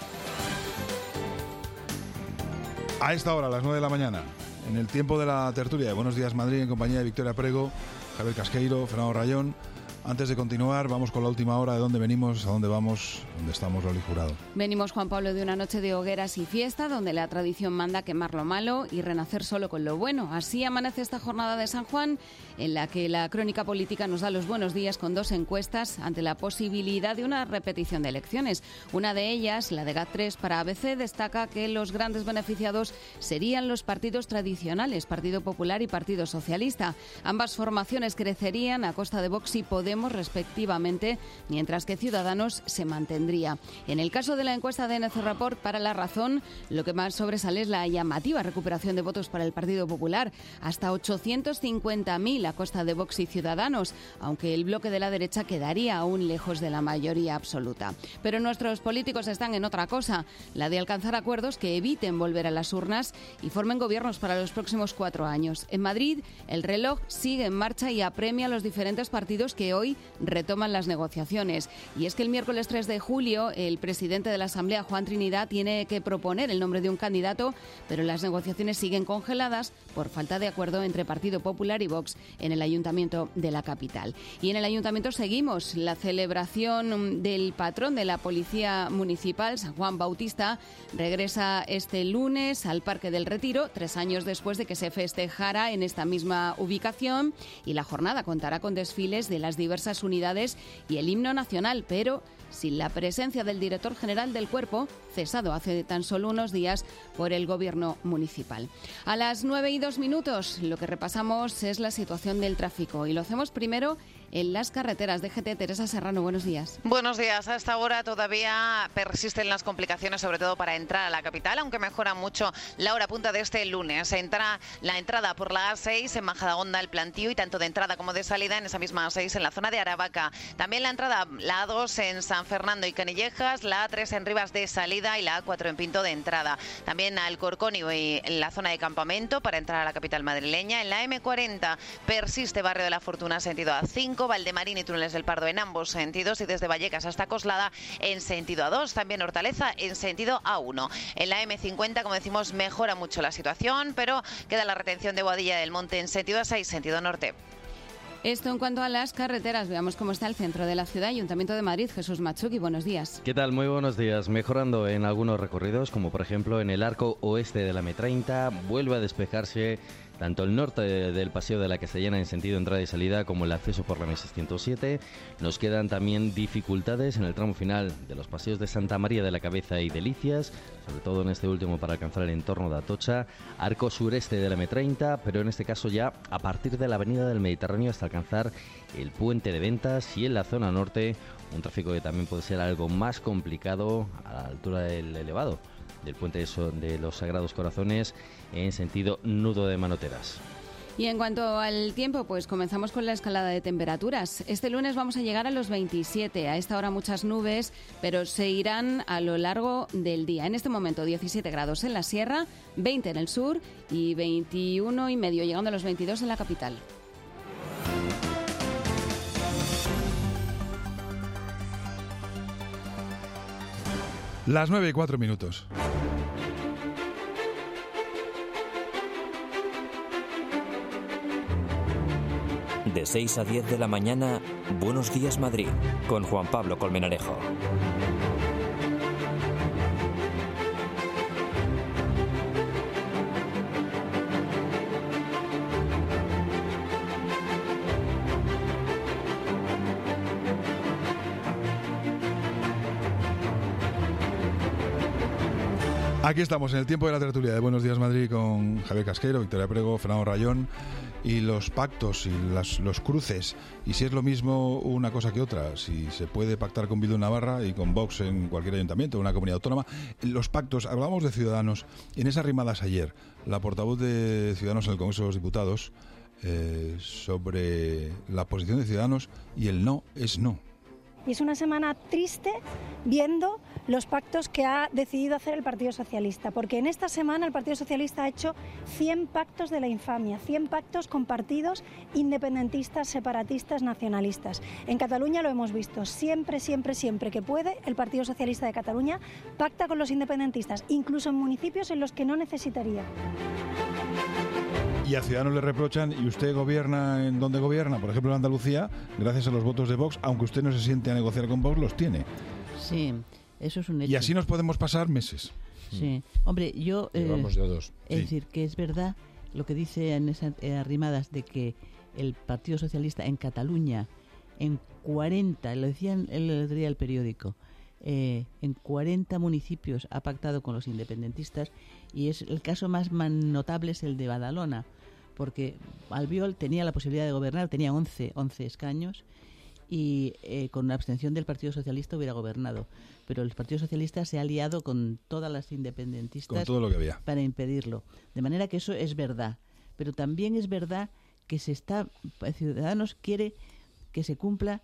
A esta hora, a las nueve de la mañana, en el tiempo de la tertulia de Buenos Días Madrid, en compañía de Victoria Prego, Javier Casqueiro, Fernando Rayón. Antes de continuar, vamos con la última hora de dónde venimos, a dónde vamos, dónde estamos, Loli Jurado. Venimos, Juan Pablo, de una noche de hogueras y fiesta, donde la tradición manda quemar lo malo y renacer solo con lo bueno. Así amanece esta jornada de San Juan, en la que la crónica política nos da los buenos días con dos encuestas ante la posibilidad de una repetición de elecciones. Una de ellas, la de GAT tres para A B C, destaca que los grandes beneficiados serían los partidos tradicionales, Partido Popular y Partido Socialista. Ambas formaciones crecerían a costa de Vox y Podemos, respectivamente, mientras que Ciudadanos se mantendría. En el caso de la encuesta de N C Report para La Razón, lo que más sobresale es la llamativa recuperación de votos para el Partido Popular, hasta ochocientos cincuenta mil a costa de Vox y Ciudadanos, aunque el bloque de la derecha quedaría aún lejos de la mayoría absoluta. Pero nuestros políticos están en otra cosa, la de alcanzar acuerdos que eviten volver a las urnas y formen gobiernos para los próximos cuatro años. En Madrid, el reloj sigue en marcha y apremia a los diferentes partidos que hoy retoman las negociaciones. Y es que el miércoles tres de julio el presidente de la Asamblea, Juan Trinidad, tiene que proponer el nombre de un candidato, pero las negociaciones siguen congeladas por falta de acuerdo entre Partido Popular y Vox en el Ayuntamiento de la capital. Y en el Ayuntamiento seguimos la celebración del patrón de la Policía Municipal, San Juan Bautista, regresa este lunes al Parque del Retiro, tres años después de que se festejara en esta misma ubicación, y la jornada contará con desfiles de las diversas unidades y el himno nacional, pero sin la presencia del director general del cuerpo, cesado hace tan solo unos días por el gobierno municipal. A las nueve y dos minutos lo que repasamos es la situación del tráfico y lo hacemos primero en las carreteras. D G T, Teresa Serrano, buenos días. Buenos días. A esta hora todavía persisten las complicaciones, sobre todo para entrar a la capital, aunque mejora mucho la hora punta de este lunes. Entra la entrada por la A seis en Majadahonda, el Plantío, y tanto de entrada como de salida en esa misma A seis en la zona de Aravaca. También la entrada, la A dos en San Fernando y Canillejas, la A tres en Rivas de salida y la A cuatro en Pinto de entrada. También al Corconio y en la zona de Campamento para entrar a la capital madrileña. En la M cuarenta persiste Barrio de la Fortuna sentido A cinco, Valdemarín y Túneles del Pardo en ambos sentidos, y desde Vallecas hasta Coslada en sentido A dos, también Hortaleza en sentido A uno. En la M cincuenta, como decimos, mejora mucho la situación, pero queda la retención de Boadilla del Monte en sentido A seis, sentido norte. Esto en cuanto a las carreteras. Veamos cómo está el centro de la ciudad. Ayuntamiento de Madrid, Jesús Machuki, buenos días. ¿Qué tal? Muy buenos días. Mejorando en algunos recorridos, como por ejemplo en el arco oeste de la M treinta, vuelve a despejarse tanto el norte del Paseo de la Castellana en sentido entrada y salida como el acceso por la M seiscientos siete. Nos quedan también dificultades en el tramo final de los paseos de Santa María de la Cabeza y Delicias, sobre todo en este último para alcanzar el entorno de Atocha. Arco sureste de la M treinta, pero en este caso ya a partir de la Avenida del Mediterráneo hasta alcanzar el Puente de Ventas, y en la zona norte un tráfico que también puede ser algo más complicado a la altura del elevado del puente de los Sagrados Corazones en sentido nudo de Manoteras. Y en cuanto al tiempo, pues comenzamos con la escalada de temperaturas. Este lunes vamos a llegar a los veintisiete. A esta hora muchas nubes, pero se irán a lo largo del día. En este momento diecisiete grados en la sierra, veinte en el sur y veintiuno y medio, llegando a los veintidós en la capital. Las nueve y cuatro minutos. De seis a diez de la mañana, Buenos Días Madrid, con Juan Pablo Colmenarejo. Aquí estamos en el tiempo de la tertulia de Buenos Días Madrid con Javier Casqueiro, Victoria Prego, Fernando Rayón, y los pactos y las, los cruces, y si es lo mismo una cosa que otra, si se puede pactar con Bildu en Navarra y con Vox en cualquier ayuntamiento, en una comunidad autónoma. Los pactos, hablábamos de Ciudadanos, en esas rimadas ayer, la portavoz de Ciudadanos en el Congreso de los Diputados, eh, sobre la posición de Ciudadanos, y el no es no. Y es una semana triste viendo los pactos que ha decidido hacer el Partido Socialista, porque en esta semana el Partido Socialista ha hecho cien pactos de la infamia, cien pactos con partidos independentistas, separatistas, nacionalistas. En Cataluña lo hemos visto, siempre, siempre, siempre que puede, el Partido Socialista de Cataluña pacta con los independentistas, incluso en municipios en los que no necesitaría. Y a Ciudadanos le reprochan, ¿y usted gobierna en donde gobierna? Por ejemplo, en Andalucía, gracias a los votos de Vox, aunque usted no se siente a negociar con Vox, los tiene. Sí, eso es un hecho. Y así nos podemos pasar meses. Sí, hombre, yo... Eh, Llevamos ya dos. Es Sí. decir, que es verdad lo que dice Inés Arrimadas de que el Partido Socialista en Cataluña, en cuarenta, lo decían el otro día el periódico, eh, en cuarenta municipios ha pactado con los independentistas, y es el caso más notable es el de Badalona, porque Albiol tenía la posibilidad de gobernar, tenía once, once escaños, y eh, con una abstención del Partido Socialista hubiera gobernado, pero el Partido Socialista se ha aliado con todas las independentistas Con todo lo que había. para impedirlo, de manera que eso es verdad, pero también es verdad que se está Ciudadanos quiere que se cumpla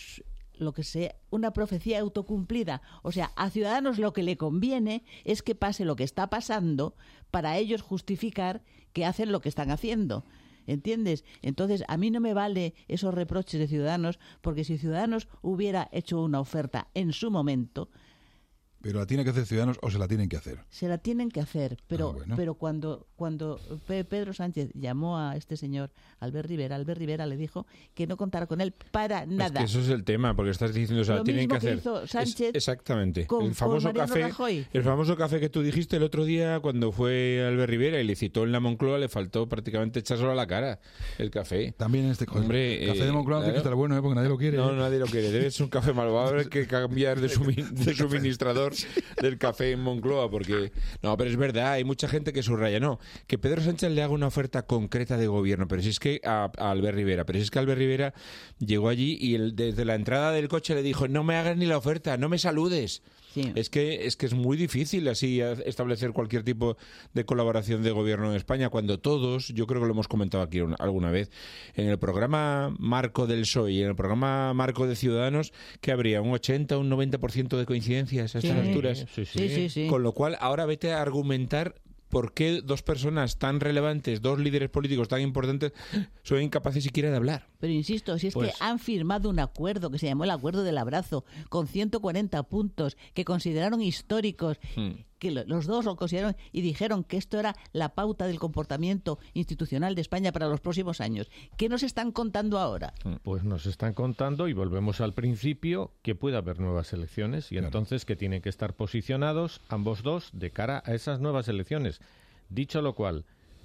lo que sea una profecía autocumplida, o sea, a Ciudadanos lo que le conviene es que pase lo que está pasando para ellos justificar que hacen lo que están haciendo. ¿Entiendes? Entonces, a mí no me vale esos reproches de Ciudadanos, porque si Ciudadanos hubiera hecho una oferta en su momento... ¿Pero la tiene que hacer Ciudadanos o se la tienen que hacer? Se la tienen que hacer, pero Ah, bueno. pero cuando cuando Pe- Pedro Sánchez llamó a este señor Albert Rivera, Albert Rivera le dijo que no contara con él para Es nada. que eso es el tema, porque estás diciendo, o sea, Lo tienen que mismo que hacer. hizo Sánchez Es- exactamente. con- el famoso con Mariano café, Rajoy. el famoso café que tú dijiste el otro día cuando fue Albert Rivera y le citó en la Moncloa, le faltó prácticamente echárselo a la cara el café. También en este Hombre, café eh, de Moncloa tiene que estar bueno, ¿eh? Porque nadie lo quiere. No, ¿eh? nadie lo quiere. Debe ser un café malo. Va a haber que cambiar de, sumi- de suministrador del café en Moncloa, porque... No, pero es verdad, hay mucha gente que subraya, no, que Pedro Sánchez le haga una oferta concreta de gobierno, pero si es que a, a Albert Rivera, pero si es que Albert Rivera llegó allí y el, desde la entrada del coche le dijo, no me hagas ni la oferta, no me saludes. Sí. Es que es que es muy difícil así establecer cualquier tipo de colaboración de gobierno en España, cuando todos, yo creo que lo hemos comentado aquí una, alguna vez, en el programa marco del P S O E y en el programa marco de Ciudadanos, que habría un ochenta, un noventa por ciento de coincidencias a estas Sí. alturas. Sí, sí. Sí, sí, sí. Con lo cual, ahora vete a argumentar por qué dos personas tan relevantes, dos líderes políticos tan importantes, son incapaces siquiera de hablar. Pero insisto, si es Pues- que han firmado un acuerdo que se llamó el Acuerdo del Abrazo, con ciento cuarenta puntos que consideraron históricos, Hmm. que lo- los dos lo consideraron y dijeron que esto era la pauta del comportamiento institucional de España para los próximos años. ¿Qué nos están contando ahora? Pues nos están contando, y volvemos al principio, que puede haber nuevas elecciones y Claro. entonces que tienen que estar posicionados ambos dos de cara a esas nuevas elecciones. Dicho lo cual,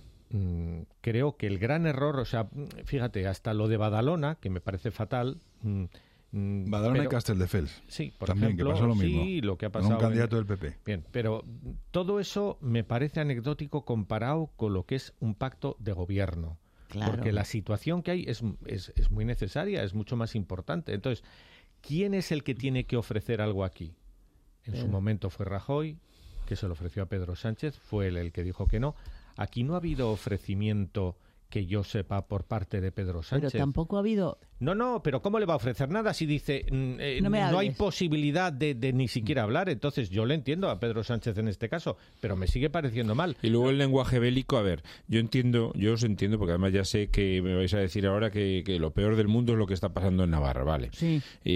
mm, creo que el gran error, o sea, fíjate, hasta lo de Badalona, que me parece fatal... mm, mm, Badalona pero- y Casteldefels. Sí, por También, ejemplo, que pasó lo mismo. sí, lo que ha Con pasado un candidato en- del P P. Bien, pero todo eso me parece anecdótico comparado con lo que es un pacto de gobierno. Claro. Porque la situación que hay es, es, es muy necesaria, es mucho más importante. Entonces, ¿quién es el que tiene que ofrecer algo aquí? En su Eh. momento fue Rajoy, que se lo ofreció a Pedro Sánchez, fue él el que dijo que no. Aquí no ha habido ofrecimiento que yo sepa por parte de Pedro Sánchez. Pero tampoco ha habido... No, no, pero ¿cómo le va a ofrecer nada si dice mm, eh, No me no hay hables. posibilidad de, de ni siquiera hablar? Entonces yo le entiendo a Pedro Sánchez en este caso, pero me sigue pareciendo mal. Y luego el lenguaje bélico, a ver, yo entiendo, yo os entiendo, porque además ya sé que me vais a decir ahora que, que lo peor del mundo es lo que está pasando en Navarra, ¿vale? Sí.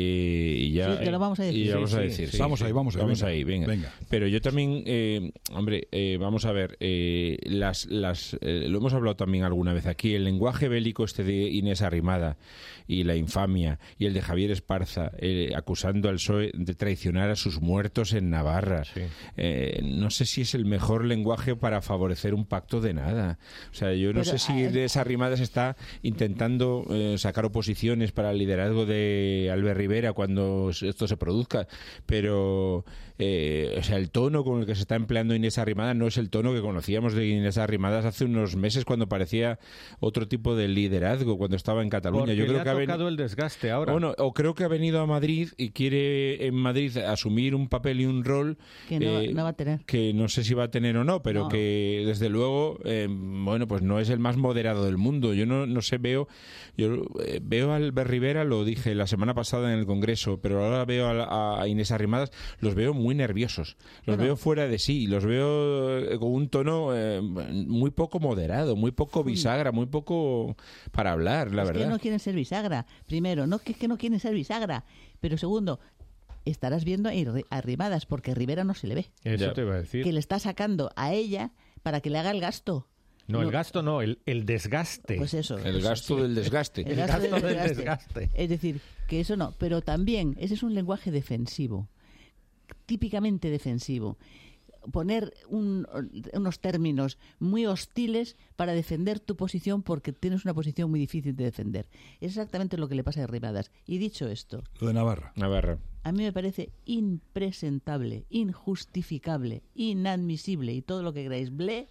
Y, y ya, Sí, te lo vamos a decir. y ya Sí, vamos a sí, decir. sí, Vamos sí. ahí, vamos ahí, Vamos venga. ahí, venga. Venga. Pero yo también, eh, hombre, eh, vamos a ver, eh, las, las, eh, lo hemos hablado también alguna vez aquí, el lenguaje bélico este de Inés Arrimada y la infamia, y el de Javier Esparza eh, acusando al P S O E de traicionar a sus muertos en Navarra. Sí. Eh, no sé si es el mejor lenguaje para favorecer un pacto de nada. O sea, yo no Pero, sé si eh, Inés Arrimadas está intentando eh, sacar oposiciones para el liderazgo de Albert Rivera cuando esto se produzca, pero eh, o sea, el tono con el que se está empleando Inés Arrimadas no es el tono que conocíamos de Inés Arrimadas hace unos meses, cuando parecía otro tipo de liderazgo cuando estaba en Cataluña. Porque Yo creo le que ha ha veni- tocado el desgaste ahora. Bueno, o creo que ha venido a Madrid y quiere en Madrid asumir un papel y un rol Que no, eh, no va a tener. que no sé si va a tener o no, pero No. que desde luego, eh, bueno, pues no es el más moderado del mundo. Yo no, no sé, veo yo eh, veo a Albert Rivera, lo dije la semana pasada en el Congreso, pero ahora veo a, a Inés Arrimadas, los veo muy nerviosos, los Bueno. veo fuera de sí, los veo eh, con un tono eh, muy poco moderado, muy poco bisagra, muy poco para hablar, la es verdad. que no quieren ser bisagra. Primero, no que es que no quieren ser bisagra. Pero segundo, estarás viendo a Irri- a Arrimadas porque Rivera no se le ve. Eso te iba a decir. Que le está sacando a ella para que le haga el gasto. No, el gasto no, el, el desgaste. Pues eso. El gasto del desgaste. El gasto del desgaste. Es decir, que eso no. Pero también, ese es un lenguaje defensivo. Típicamente defensivo. Poner un- unos términos muy hostiles para defender tu posición porque tienes una posición muy difícil de defender. Es exactamente lo que le pasa a Arrimadas. Y dicho esto, Lo de Navarra. Navarra. a mí me parece impresentable, injustificable, inadmisible y todo lo que queráis. Ble.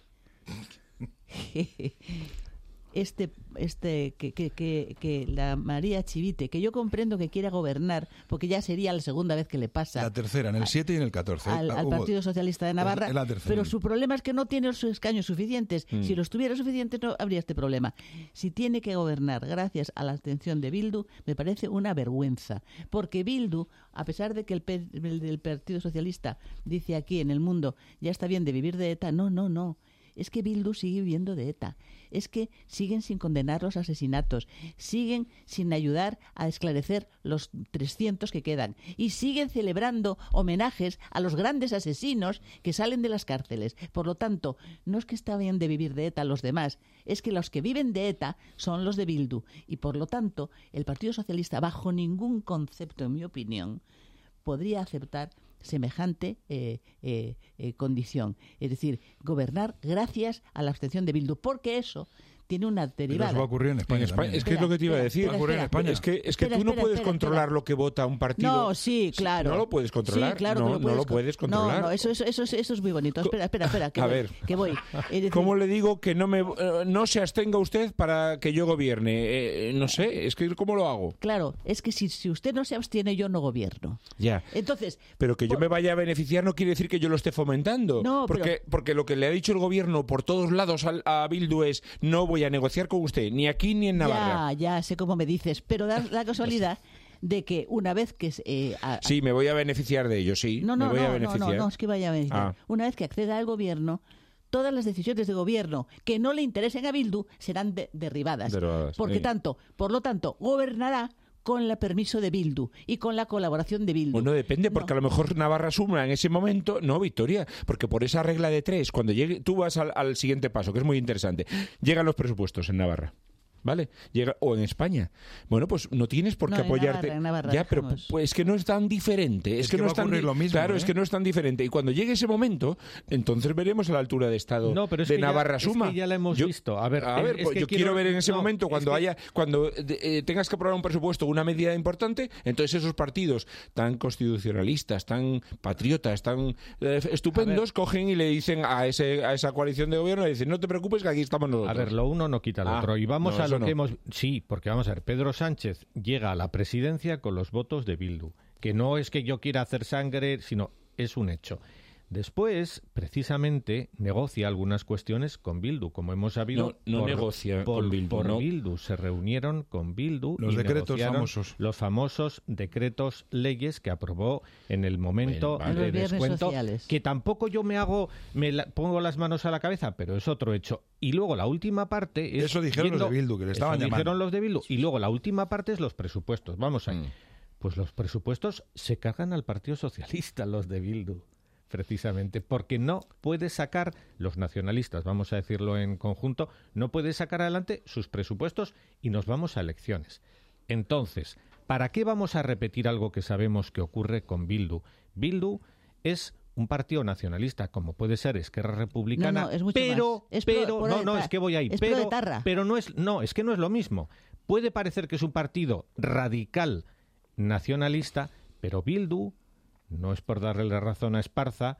Este, este, que, que, que, que la María Chivite, que yo comprendo que quiera gobernar, porque ya sería la segunda vez que le pasa. La tercera, en el siete y en el catorce. Al, Ah, al hubo- Partido Socialista de Navarra, Es la tercera. pero su problema es que no tiene los escaños suficientes. Mm. Si los tuviera suficientes no habría este problema. Si tiene que gobernar gracias a la abstención de Bildu, me parece una vergüenza, porque Bildu, a pesar de que el, P- el del Partido Socialista dice aquí en El Mundo, ya está bien de vivir de ETA, no, no, no. Es que Bildu sigue viviendo de ETA. Es que siguen sin condenar los asesinatos, siguen sin ayudar a esclarecer los trescientos que quedan y siguen celebrando homenajes a los grandes asesinos que salen de las cárceles. Por lo tanto, no es que está bien de vivir de ETA los demás, es que los que viven de ETA son los de Bildu. Y por lo tanto, el Partido Socialista, bajo ningún concepto, en mi opinión, podría aceptar semejante eh, eh, eh, condición. Es decir, gobernar gracias a la abstención de Bildu, porque eso tiene una derivada. eso va a ocurrir en España En España- también. es que es lo que te iba a decir. Va a ocurrir en España. Es que, es que Espera, tú no espera, puedes espera, controlar espera. lo que vota un partido. No, sí, claro. No lo puedes controlar. Sí, claro no, que lo no puedes lo con- puedes controlar. No, no, eso, eso, eso, es- eso es muy bonito. Espera, espera, espera. Que A voy, ver. que voy. Es decir, ¿Cómo le digo que no me eh, no se abstenga usted para que yo gobierne? Eh, no sé, es que ¿cómo lo hago? Claro, es que si, si usted no se abstiene, yo no gobierno. Ya. Entonces, Pero que yo me vaya a beneficiar no quiere decir que yo lo esté fomentando. No, pero- porque, porque lo que le ha dicho el gobierno por todos lados al- a, Bildu es no voy a negociar con usted, ni aquí ni en Navarra. ya, ya sé cómo me dices, pero da la casualidad de que una vez que... eh, a- Sí, me voy a beneficiar de ello, sí. No, no, me voy no, a no, beneficiar. no, no, es que vaya a beneficiar. Ah. Una vez que acceda al gobierno, todas las decisiones de gobierno que no le interesen a Bildu serán de- derribadas. Derribadas, Porque sí. tanto, por lo tanto, gobernará con el permiso de Bildu y con la colaboración de Bildu. Bueno, depende, porque a lo mejor Navarra suma en ese momento, no, Victoria, porque por esa regla de tres, cuando llegue, tú vas al, al siguiente paso, que es muy interesante, llegan los presupuestos en Navarra. ¿Vale? Llega, o en España. Bueno, pues no tienes por qué No, en apoyarte. Navarra, en Navarra, ya, pero dejamos. pues es que no es tan diferente. Es, Es que, que no va es a tan ocurrir di- lo mismo, Claro, ¿eh? es que no es tan diferente. Y cuando llegue ese momento, entonces veremos a la altura de Estado No, pero es de que ya- Navarra es suma. que ya la hemos Yo- visto. A ver, a eh, ver, es pues que yo quiero, quiero- ver en ese no, momento es cuando que- haya, cuando de- eh, tengas que aprobar un presupuesto, una medida importante, entonces esos partidos tan constitucionalistas, tan patriotas, tan eh, estupendos, cogen y le dicen a ese a esa coalición de gobierno, le dicen no te preocupes que aquí estamos nosotros. A ver, lo uno no quita lo Ah, otro. Y vamos no, a eso lo no. que hemos... Sí, porque vamos a ver, Pedro Sánchez llega a la presidencia con los votos de Bildu. Que no es que yo quiera hacer sangre, sino es un hecho. Después, precisamente, negocia algunas cuestiones con Bildu, como hemos sabido. No, no negocia por, con Bildu, por no. Bildu. Se reunieron con Bildu Los y decretos negociaron famosos. los famosos decretos leyes que aprobó en el momento Bueno, vale. de Los viernes descuento. sociales. Que tampoco yo me hago, me la- pongo las manos a la cabeza, pero es otro hecho. Y luego la última parte es... Eso dijeron los yendo- de Bildu, que le estaban eso llamando. dijeron los de Bildu. Y luego la última parte es los presupuestos. Vamos ahí. Mm. Pues los presupuestos se cargan al Partido Socialista, los de Bildu, precisamente, porque no puede sacar, los nacionalistas, vamos a decirlo en conjunto, no puede sacar adelante sus presupuestos y nos vamos a elecciones. Entonces, ¿para qué vamos a repetir algo que sabemos que ocurre con Bildu? Bildu es un partido nacionalista, como puede ser Esquerra Republicana, No, no, es mucho pero, más. Es pro- pero, pro no, no, eta- es que voy ahí, es pero, proetarra. pero no es, no, es que no es lo mismo. Puede parecer que es un partido radical nacionalista, pero Bildu, no es por darle la razón a Esparza,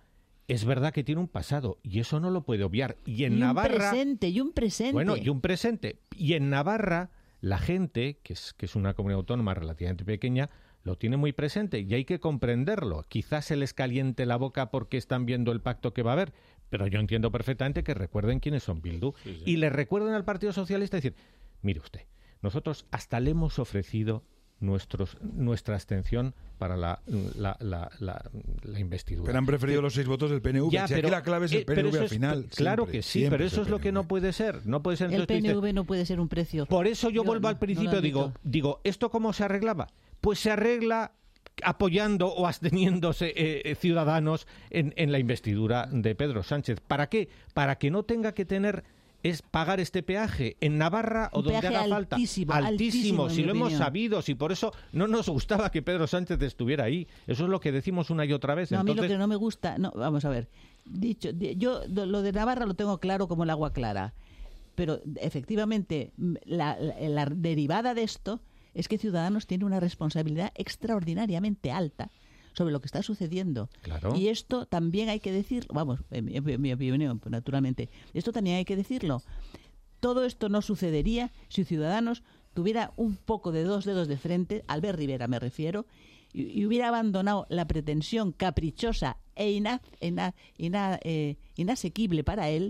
es verdad que tiene un pasado y eso no lo puede obviar. Y en y un Navarra... presente, y un presente. Bueno, y un presente. Y en Navarra, la gente, que es, que es una comunidad autónoma relativamente pequeña, lo tiene muy presente y hay que comprenderlo. Quizás se les caliente la boca porque están viendo el pacto que va a haber, pero yo entiendo perfectamente que recuerden quiénes son Bildu. Sí, sí. Y le recuerden al Partido Socialista decir, mire usted, nosotros hasta le hemos ofrecido nuestros nuestra abstención para la, la, la, la, la investidura. Pero han preferido que, los seis votos del P N V. Ya, si pero, aquí la clave es el P N V eh, al final. Es, claro siempre, que sí, pero eso es, es lo que no puede ser. No puede ser. El P N V dices, no puede ser un precio. Por eso yo, yo vuelvo no, al principio, no digo, digo, ¿esto cómo se arreglaba? Pues se arregla apoyando o absteniéndose eh, ciudadanos en, en la investidura de Pedro Sánchez. ¿Para qué? Para que no tenga que tener es pagar este peaje en Navarra o donde haga falta. Altísimo, altísimo, altísimo si lo opinión. hemos sabido, si por eso no nos gustaba que Pedro Sánchez estuviera ahí. Eso es lo que decimos una y otra vez. No, Entonces... a mí lo que no me gusta, no, vamos a ver, dicho, yo lo de Navarra lo tengo claro como el agua clara, pero efectivamente la, la, la derivada de esto es que Ciudadanos tiene una responsabilidad extraordinariamente alta sobre lo que está sucediendo. Claro. Y esto también hay que decirlo, vamos, en mi, en mi opinión, naturalmente, esto también hay que decirlo. Todo esto no sucedería si Ciudadanos tuviera un poco de dos dedos de frente, Albert Rivera me refiero, y, y hubiera abandonado la pretensión caprichosa e ina, ina, ina, eh, inasequible para él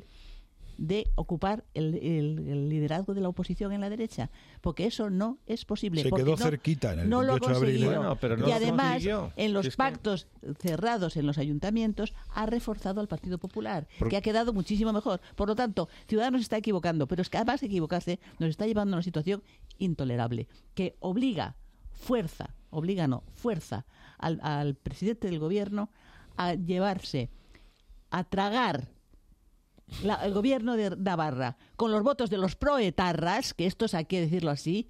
de ocupar el, el, el liderazgo de la oposición en la derecha, porque eso no es posible. Se quedó no, cerquita en el no veintiocho de abril. Bueno, pero no y además, consiguió. en los si es pactos que... cerrados en los ayuntamientos, ha reforzado al Partido Popular, Por... que ha quedado muchísimo mejor. Por lo tanto, Ciudadanos está equivocando, pero es que además de equivocarse, nos está llevando a una situación intolerable, que obliga, fuerza, obliga no, fuerza al, al presidente del gobierno a llevarse, a tragar La, el gobierno de Navarra con los votos de los proetarras, que esto hay que decirlo así,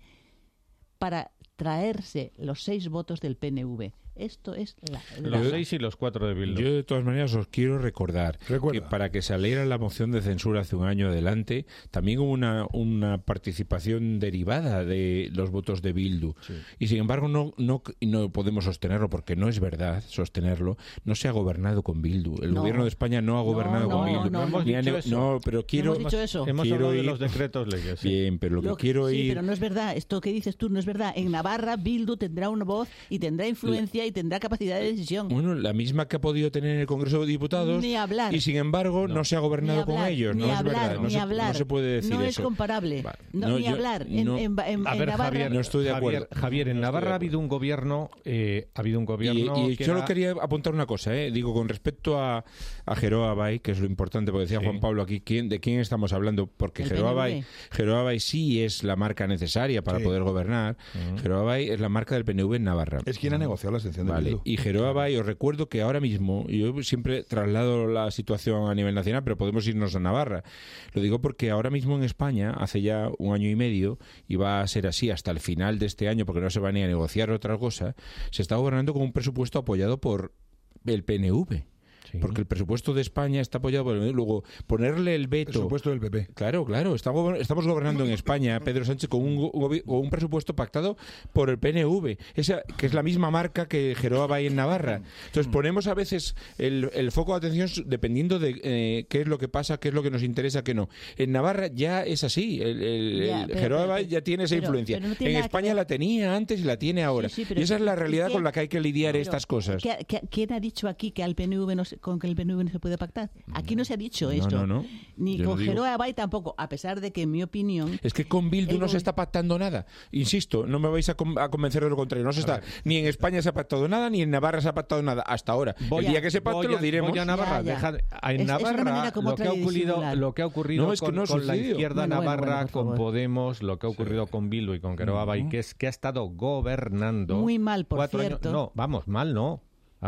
para traerse los seis votos del P N V. Esto es la, la... los seis y los cuatro de Bildu. Yo de todas maneras os quiero recordar Recuerda. que para que saliera la moción de censura hace un año adelante, también hubo una, una participación derivada de los votos de Bildu. Sí. Y sin embargo no, no, no podemos sostenerlo, porque no es verdad sostenerlo. No se ha gobernado con Bildu. El no. gobierno de España no ha gobernado no, con no, Bildu. No, no, hemos dicho ne- eso. no, pero quiero... ¿Hemos dicho eso? Hemos quiero hablado ir... de los decretos leyes. Sí. Bien, pero lo, lo que quiero sí, ir... pero no es verdad. Esto que dices tú no es verdad. En Navarra Bildu tendrá una voz y tendrá influencia la... y tendrá capacidad de decisión. Bueno, la misma que ha podido tener en el Congreso de Diputados. Ni hablar. Y sin embargo no, no se ha gobernado hablar, con ellos. No ni es hablar, verdad. No, ni se, hablar. no se puede decir no eso. No es comparable. Vale. No, no, ni yo, hablar. No. En, en, a en ver, Navarra... Javier, no estoy de acuerdo. Javier, Javier en no Navarra ha habido un gobierno, eh, ha habido un gobierno. Y, y que solo era... quería apuntar una cosa, ¿eh? Digo, con respecto a, a Geroa Bay, que es lo importante, porque decía sí. Juan Pablo aquí, ¿quién, ¿de quién estamos hablando? Porque Geroa Bay, Geroa Bay sí es la marca necesaria para sí. poder gobernar. Uh-huh. Geroa Bay es la marca del P N V en Navarra. Es quien ha negociado la extensión de vale. Bildu. Y Geroa Bay, os recuerdo que ahora mismo, yo siempre traslado la situación a nivel nacional, pero podemos irnos a Navarra. Lo digo porque ahora mismo en España, hace ya un año y medio, y va a ser así hasta el final de este año, porque no se va ni a negociar otra cosa, se está gobernando con un presupuesto apoyado por el P N V. Sí. Porque el presupuesto de España está apoyado por el... Luego, ponerle el veto... El presupuesto del P P. Claro, claro. Estamos, estamos gobernando en España, Pedro Sánchez, con un, con un presupuesto pactado por el P N V, esa, que es la misma marca que Geroa Bay en Navarra. Entonces, ponemos a veces el, el foco de atención dependiendo de eh, qué es lo que pasa, qué es lo que nos interesa, qué no. En Navarra ya es así. El, el, ya, el pero, Geroa Bay ya tiene esa pero, influencia. Pero no tiene en España la tenía antes y la tiene ahora. Sí, sí, y esa es la realidad con la que hay que lidiar pero, estas cosas. ¿qué, qué, ¿Quién ha dicho aquí que al P N V no se, con que el P N V no se puede pactar? Aquí no se ha dicho esto. No, no, no. Ni Yo con no digo... Geroa Bay tampoco, a pesar de que, en mi opinión... Es que con Bildu el... no se está pactando nada. Insisto, no me vais a, com- a convencer de lo contrario. No se está. Ni en España se ha pactado nada, ni en Navarra se ha pactado nada. Hasta ahora. Voy el día a, que se pacte lo diremos. Voy a Navarra. Ya, ya. Deja, en es, Navarra, es lo, que ha ocurrido, lo que ha ocurrido no, es que con, no con la izquierda bueno, Navarra, bueno, bueno, con Podemos, lo que ha ocurrido sí. con Bildu y con Geroa Bay, uh-huh. que es que ha estado gobernando... Muy mal, por cuatro cierto. Años, no, vamos, mal no.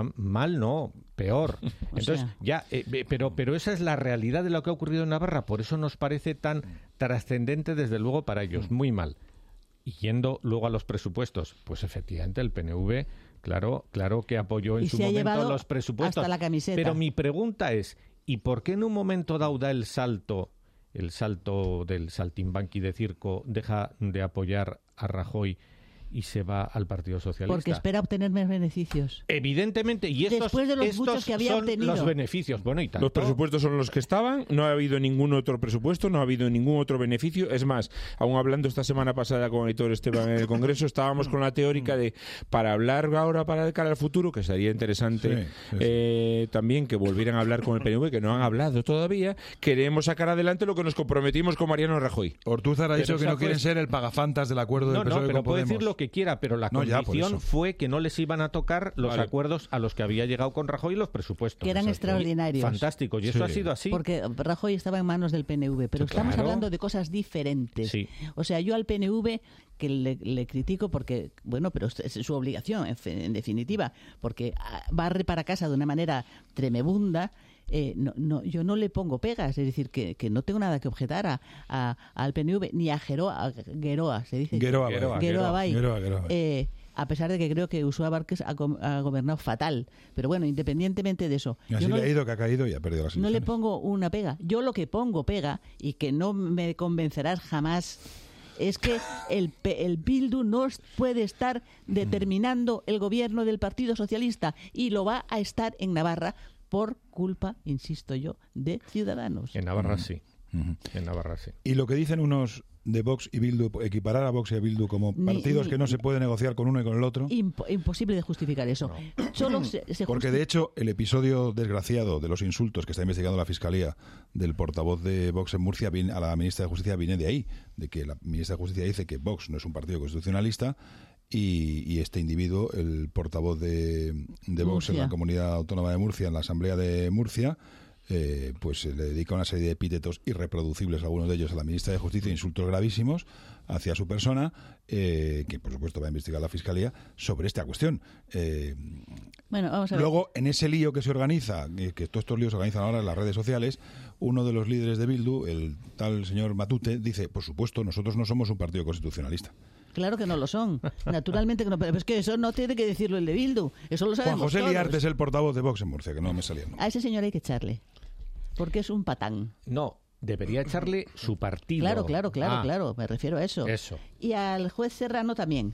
Mal no, peor. Entonces, sea... ya, eh, pero, pero esa es la realidad de lo que ha ocurrido en Navarra, por eso nos parece tan trascendente, desde luego, para ellos. Muy mal. Y yendo luego a los presupuestos, pues efectivamente el P N V, claro, claro que apoyó en y su se momento ha llevado los presupuestos. Hasta la camiseta. Pero mi pregunta es, ¿y por qué en un momento dado da el salto, el salto del saltimbanqui de circo, deja de apoyar a Rajoy y se va al Partido Socialista. Porque espera obtener más beneficios. Evidentemente, y estos, Después de los estos muchos que había son obtenido. los beneficios. Bueno, y tanto. Los presupuestos son los que estaban, no ha habido ningún otro presupuesto, no ha habido ningún otro beneficio. Es más, aún hablando esta semana pasada con Aitor Esteban en el Congreso, estábamos con la teórica de, para hablar ahora para el cara al futuro, que sería interesante Sí, sí, sí. eh, también que volvieran a hablar con el P N V, que no han hablado todavía, queremos sacar adelante lo que nos comprometimos con Mariano Rajoy. Ortúzar ha Pero dicho que esa no fue- quieren ser el pagafantas del acuerdo No, del P S O E no, pero con puede Podemos. decir lo que quiera, pero la No, ya, por condición eso. fue que no les iban a tocar los Vale. acuerdos a los que había llegado con Rajoy y los presupuestos. Que eran Exacto. extraordinarios. Fantástico, y eso Sí. ha sido así. Porque Rajoy estaba en manos del P N V, pero Sí, estamos claro. hablando de cosas diferentes. Sí. O sea, yo al P N V que le, le critico porque, bueno, pero es su obligación, en, fe- en definitiva, porque ah, barre para casa de una manera tremebunda. Eh, no, no, yo no le pongo pegas, es decir, que, que no tengo nada que objetar a, a- al P N V ni a Geroa, a Geroa, se dice. Geroa, Geroa, Geroa Bay. Geroa, Geroa Bay. Eh, a pesar de que creo que Ursula Várquez ha, go- ha gobernado fatal. Pero bueno, independientemente de eso, Y así yo no le ha le- ido que ha caído y ha perdido las no le elecciones. pongo una pega. Yo lo que pongo pega, y que no me convencerás jamás, es que el, P- el Bildu no es- puede estar determinando el gobierno del Partido Socialista, y lo va a estar en Navarra por culpa, insisto yo, de Ciudadanos. En Navarra sí. En Navarra sí. Y lo que dicen unos de Vox y Bildu, equiparar a Vox y a Bildu como Ni- partidos ni- que no se puede negociar con uno y con el otro. Impo- imposible de justificar eso. Solo se, se Porque justi- de hecho el episodio desgraciado de los insultos que está investigando la Fiscalía del portavoz de Vox en Murcia viene- a la ministra de Justicia viene de ahí, de que la ministra de Justicia dice que Vox no es un partido constitucionalista y, y este individuo, el portavoz de, de Vox en Murcia. la Comunidad Autónoma de Murcia, en la Asamblea de Murcia, eh, pues eh, le dedica una serie de epítetos irreproducibles, algunos de ellos a la ministra de Justicia, insultos gravísimos hacia su persona, eh, que por supuesto va a investigar la Fiscalía sobre esta cuestión. Eh, Bueno, vamos a ver. Luego, en ese lío que se organiza, eh, que todos estos líos se organizan ahora en las redes sociales, uno de los líderes de Bildu, el tal señor Matute, dice, por supuesto, nosotros no somos un partido constitucionalista. Claro que no lo son. Naturalmente que no. Pero es que eso no tiene que decirlo el de Bildu. Eso lo sabemos Juan José todos. Liarte es el portavoz de Vox en Murcia, que no me salía el nombre. A ese señor hay que echarle. Porque es un patán. No, debería echarle su partido. Claro, claro, claro, Ah, claro. Me refiero a eso. Eso. Y al juez Serrano también.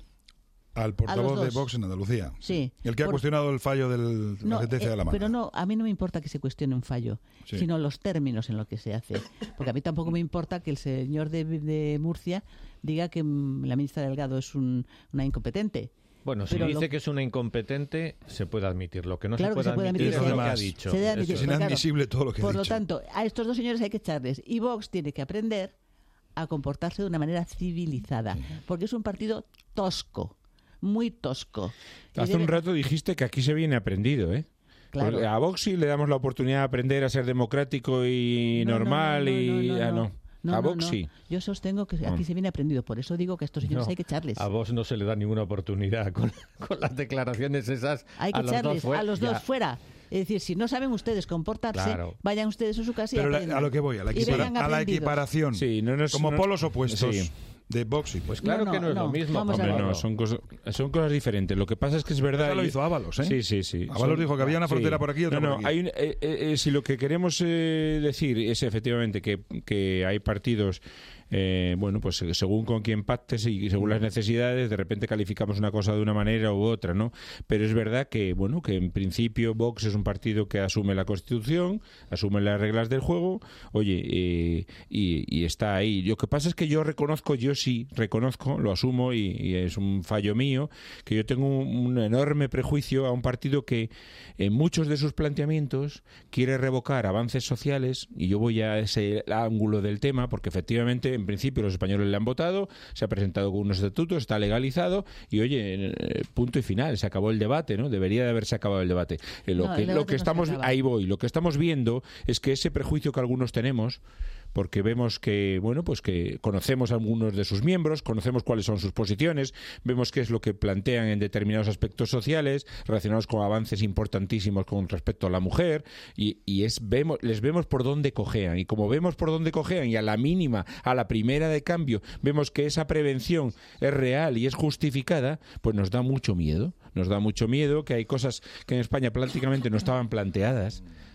Al portavoz de dos. Vox en Andalucía. Sí. El que ha Por- cuestionado el fallo de la No, sentencia eh, de la mano. pero no, a mí no me importa que se cuestione un fallo, Sí. sino los términos en los que se hace. Porque a mí tampoco me importa que el señor de, de Murcia diga que mm, la ministra Delgado es un- una incompetente. Bueno, si Pero dice lo- que es una incompetente, se puede admitir. Lo que no Claro se que puede se puede admitir admitir es eso. lo que ha Más. dicho. Se debe admitir, Eso Es pero claro, inadmisible todo lo que ha Por lo dicho. tanto, a estos dos señores hay que echarles. Y Vox tiene que aprender a comportarse de una manera civilizada. Porque es un partido tosco, muy tosco. Y Hace debe- un rato dijiste que aquí se viene aprendido, ¿eh? Claro. Porque a Vox sí le damos la oportunidad de aprender a ser democrático y No, no, normal no, no, y... no, no, ah, no. no. No, a no, Vox no. sí. Yo sostengo que aquí Mm. se viene aprendido. Por eso digo que a estos señores No, hay que echarles. a vos no se le da ninguna oportunidad con, con las declaraciones esas. Hay que a los dos echarles fue- a los ya. dos fuera. Es decir, si no saben ustedes comportarse, Claro. vayan ustedes a su casa y Pero la- aprendan. a lo que voy, a la, Y equipara- vengan a la aprendidos. equiparación, Sí, no nos- como no- polos opuestos sí. de Vox y Pues claro No, que no, no es no. lo mismo. Vamos a Hombre, ver. no, son cosas, son cosas diferentes. Lo que pasa es que es verdad... Ya lo y- hizo Ábalos, ¿eh? Sí, sí, sí. Ábalos dijo que había una frontera por aquí y otra no, por no, aquí. hay un- eh, eh, eh, si lo que queremos eh, decir es efectivamente que, que hay partidos... Eh, bueno, pues eh, según con quién pactes y según las necesidades, de repente calificamos una cosa de una manera u otra, ¿no? Pero es verdad que, bueno, que en principio Vox es un partido que asume la Constitución, asume las reglas del juego, oye, eh, y, y está ahí. Lo que pasa es que yo reconozco, yo sí reconozco, lo asumo y, y es un fallo mío, que yo tengo un, un enorme prejuicio a un partido que en muchos de sus planteamientos quiere revocar avances sociales, y yo voy a ese ángulo del tema, porque efectivamente en principio los españoles le han votado, se ha presentado con unos estatutos, está legalizado y oye, eh, punto y final, se acabó el debate, ¿no? Debería de haberse acabado el debate. Eh, lo No, que el lo debate que no se estamos acaba. ahí voy, lo que estamos viendo es que ese prejuicio que algunos tenemos, porque vemos que, bueno, pues que conocemos a algunos de sus miembros, conocemos cuáles son sus posiciones, vemos qué es lo que plantean en determinados aspectos sociales relacionados con avances importantísimos con respecto a la mujer, y, y es vemos les vemos por dónde cojean, y como vemos por dónde cojean y a la mínima, a la primera de cambio, vemos que esa prevención es real y es justificada, pues nos da mucho miedo, nos da mucho miedo que hay cosas que en España prácticamente no estaban planteadas.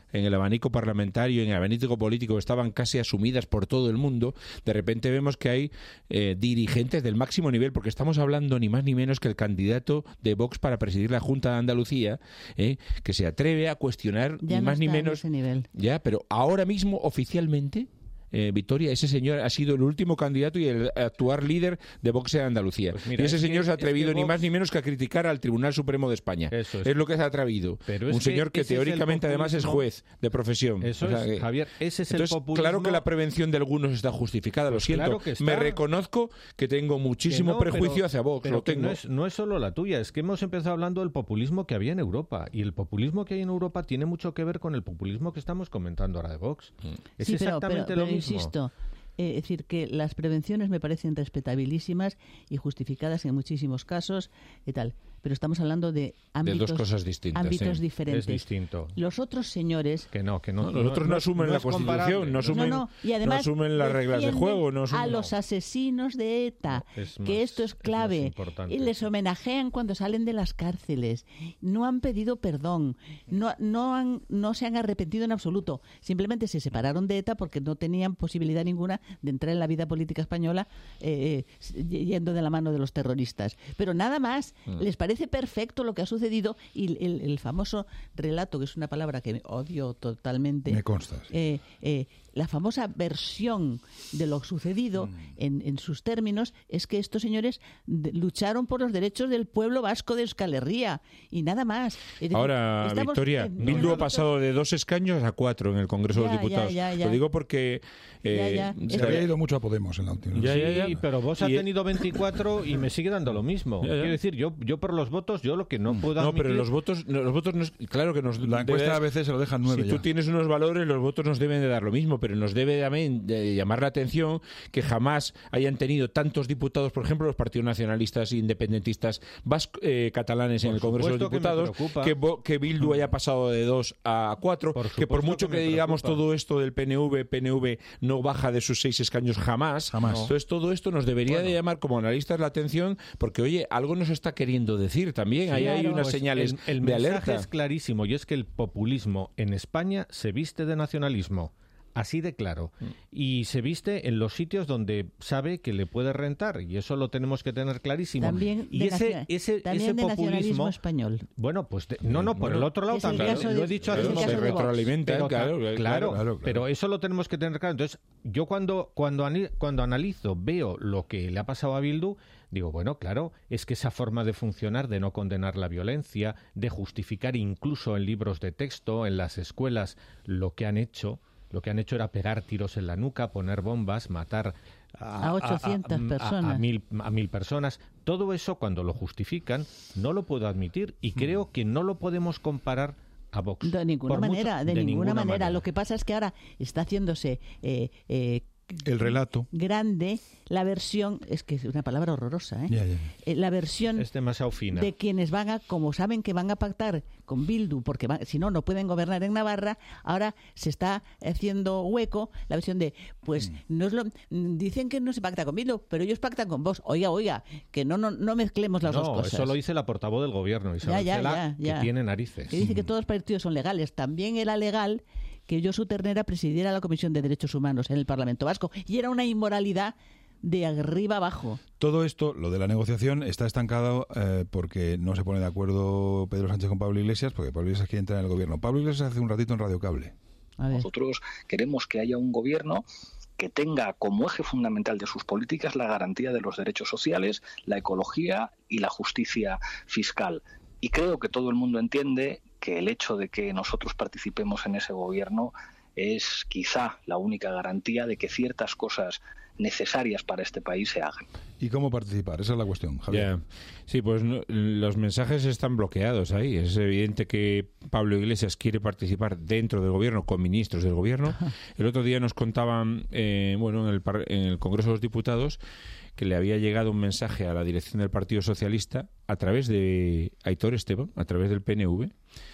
en el abanico parlamentario, en el abanico político, estaban casi asumidas por todo el mundo, de repente vemos que hay eh, dirigentes del máximo nivel, porque estamos hablando ni más ni menos que el candidato de Vox para presidir la Junta de Andalucía, eh, que se atreve a cuestionar Ya ni no más ni está en menos... ese nivel. Ya, pero ahora mismo oficialmente... Eh, Victoria, ese señor ha sido el último candidato y el actual líder de Vox en Andalucía. Pues mira, y ese es señor que- se ha es que atrevido ni Vox- más ni menos que a criticar al Tribunal Supremo de España. Eso es. Es lo que se ha atrevido. Pero Un es que señor que ese es el teóricamente además es populismo- juez de profesión. Eso O sea, es, que- Javier, ese es el Entonces, populismo. claro que la prevención de algunos está justificada, lo Pues siento. claro que está. Me reconozco que tengo muchísimo Que no, prejuicio pero- hacia Vox, pero lo que tengo. No es, no es solo la tuya, es que hemos empezado hablando del populismo que había en Europa. Y el populismo que hay en Europa tiene mucho que ver con el populismo que estamos comentando ahora de Vox. Es Sí, pero, exactamente pero- lo pero mismo. insisto, eh, es decir, que las prevenciones me parecen respetabilísimas y justificadas en muchísimos casos y tal. Pero estamos hablando de ámbitos, dos cosas distintas, ámbitos sí. diferentes. Es distinto. Los otros señores... Que no, que no. No, los otros no, asumen la es Constitución, comparable. no asumen, No, no, y además no asumen las reglas de defienden juego. No asumen, a los asesinos de ETA, No, es que más- esto es es más clave, importante. y les homenajean cuando salen de las cárceles. No han pedido perdón, no, no, han, no se han arrepentido en absoluto. Simplemente se separaron de ETA porque no tenían posibilidad ninguna de entrar en la vida política española eh, yendo de la mano de los terroristas. Pero nada más, Mm. les parece perfecto lo que ha sucedido y el, el famoso relato, que es una palabra que odio totalmente. Me consta, sí. Eh, eh, la famosa versión de lo sucedido Mm. en, en sus términos es que estos señores de- lucharon por los derechos del pueblo vasco de Euskal Herria y nada más. Es decir, Ahora, estamos Victoria, en- Bildu ha en- pasado de dos escaños a cuatro en el Congreso de Ya, los Diputados. ya, ya, ya. Lo digo porque... eh, Ya, ya. Se había ido mucho a Podemos en la última. Ya, ya, ya. Sí, pero vos has Y- tenido veinticuatro y me sigue dando lo mismo. Ya, ya. Quiero decir, yo, yo por los votos, yo lo que no puedo No, admitir... pero los votos, no, los votos nos- claro que nos La encuesta debe- a veces se lo dejan nueve Si ya. tú tienes unos valores, los votos nos deben de dar lo mismo, pero nos debe también de llamar la atención que jamás hayan tenido tantos diputados, por ejemplo, los partidos nacionalistas e independentistas vasco- eh, catalanes en Por el Congreso de los supuesto que me Diputados, preocupa. que, Bo- que Bildu haya pasado de dos a cuatro, Por que por supuesto mucho que que, me digamos preocupa. todo esto del P N V, P N V no baja de sus seis escaños jamás. Jamás. Entonces todo esto nos debería Bueno. de llamar como analistas la atención, porque oye, algo nos está queriendo decir también. Ahí hay Claro, unas pues señales el, el de mensaje alerta. es clarísimo y es que el populismo en España se viste de nacionalismo. Así de claro. Mm. Y se viste en los sitios donde sabe que le puede rentar. Y eso lo tenemos que tener clarísimo. También y de, ese, nacio- ese, también ese de nacionalismo populismo... español. Bueno, pues de- no, no, por Bueno, el otro lado es el también. caso Lo de- he dicho es hace el un caso se de momento. Vox. retroalimentan, Pero, claro, claro, claro, claro. pero eso lo tenemos que tener claro. Entonces, yo cuando, cuando, ani- cuando analizo, veo lo que le ha pasado a Bildu, digo, bueno, claro, es que esa forma de funcionar, de no condenar la violencia, de justificar incluso en libros de texto, en las escuelas, lo que han hecho, lo que han hecho era pegar tiros en la nuca, poner bombas, matar A ochocientas personas. a mil, a mil personas. Todo eso, cuando lo justifican, no lo puedo admitir y creo que no lo podemos comparar a Vox. De ninguna Por mucho- manera, de, ninguna, manera. Lo que pasa es que ahora está haciéndose eh, eh, El relato. grande la versión, es que es una palabra horrorosa, ¿eh? Ya, ya. Eh, la versión Es demasiado fina. de quienes van a, como saben que van a pactar con Bildu, porque van- si no, no pueden gobernar en Navarra, ahora se está haciendo hueco la versión de, pues, no es lo, dicen que no se pacta con Bildu, pero ellos pactan con vos. Oiga, oiga, que no, no, no mezclemos las no, dos cosas. eso lo dice la portavoz del gobierno, Isabel Ya, ya, Cela, ya, ya. que tiene narices. Que dice que todos los partidos son legales. También era legal que Josu Ternera presidiera la Comisión de Derechos Humanos en el Parlamento Vasco. Y era una inmoralidad de arriba abajo. Todo esto, lo de la negociación, está estancado eh, porque no se pone de acuerdo Pedro Sánchez con Pablo Iglesias, porque Pablo Iglesias quiere entrar en el gobierno. Pablo Iglesias hace un ratito en Radio Cable. Nosotros queremos que haya un gobierno que tenga como eje fundamental de sus políticas la garantía de los derechos sociales, la ecología y la justicia fiscal. Y creo que todo el mundo entiende que el hecho de que nosotros participemos en ese gobierno es quizá la única garantía de que ciertas cosas necesarias para este país se hagan. ¿Y cómo participar? Esa es la cuestión, Javier. Ya. Sí, pues no, los mensajes están bloqueados ahí. Es evidente que Pablo Iglesias quiere participar dentro del gobierno con ministros del gobierno. El otro día nos contaban, eh, bueno, en el, par- en el Congreso de los Diputados, que le había llegado un mensaje a la dirección del Partido Socialista a través de Aitor Esteban, a través del P N V,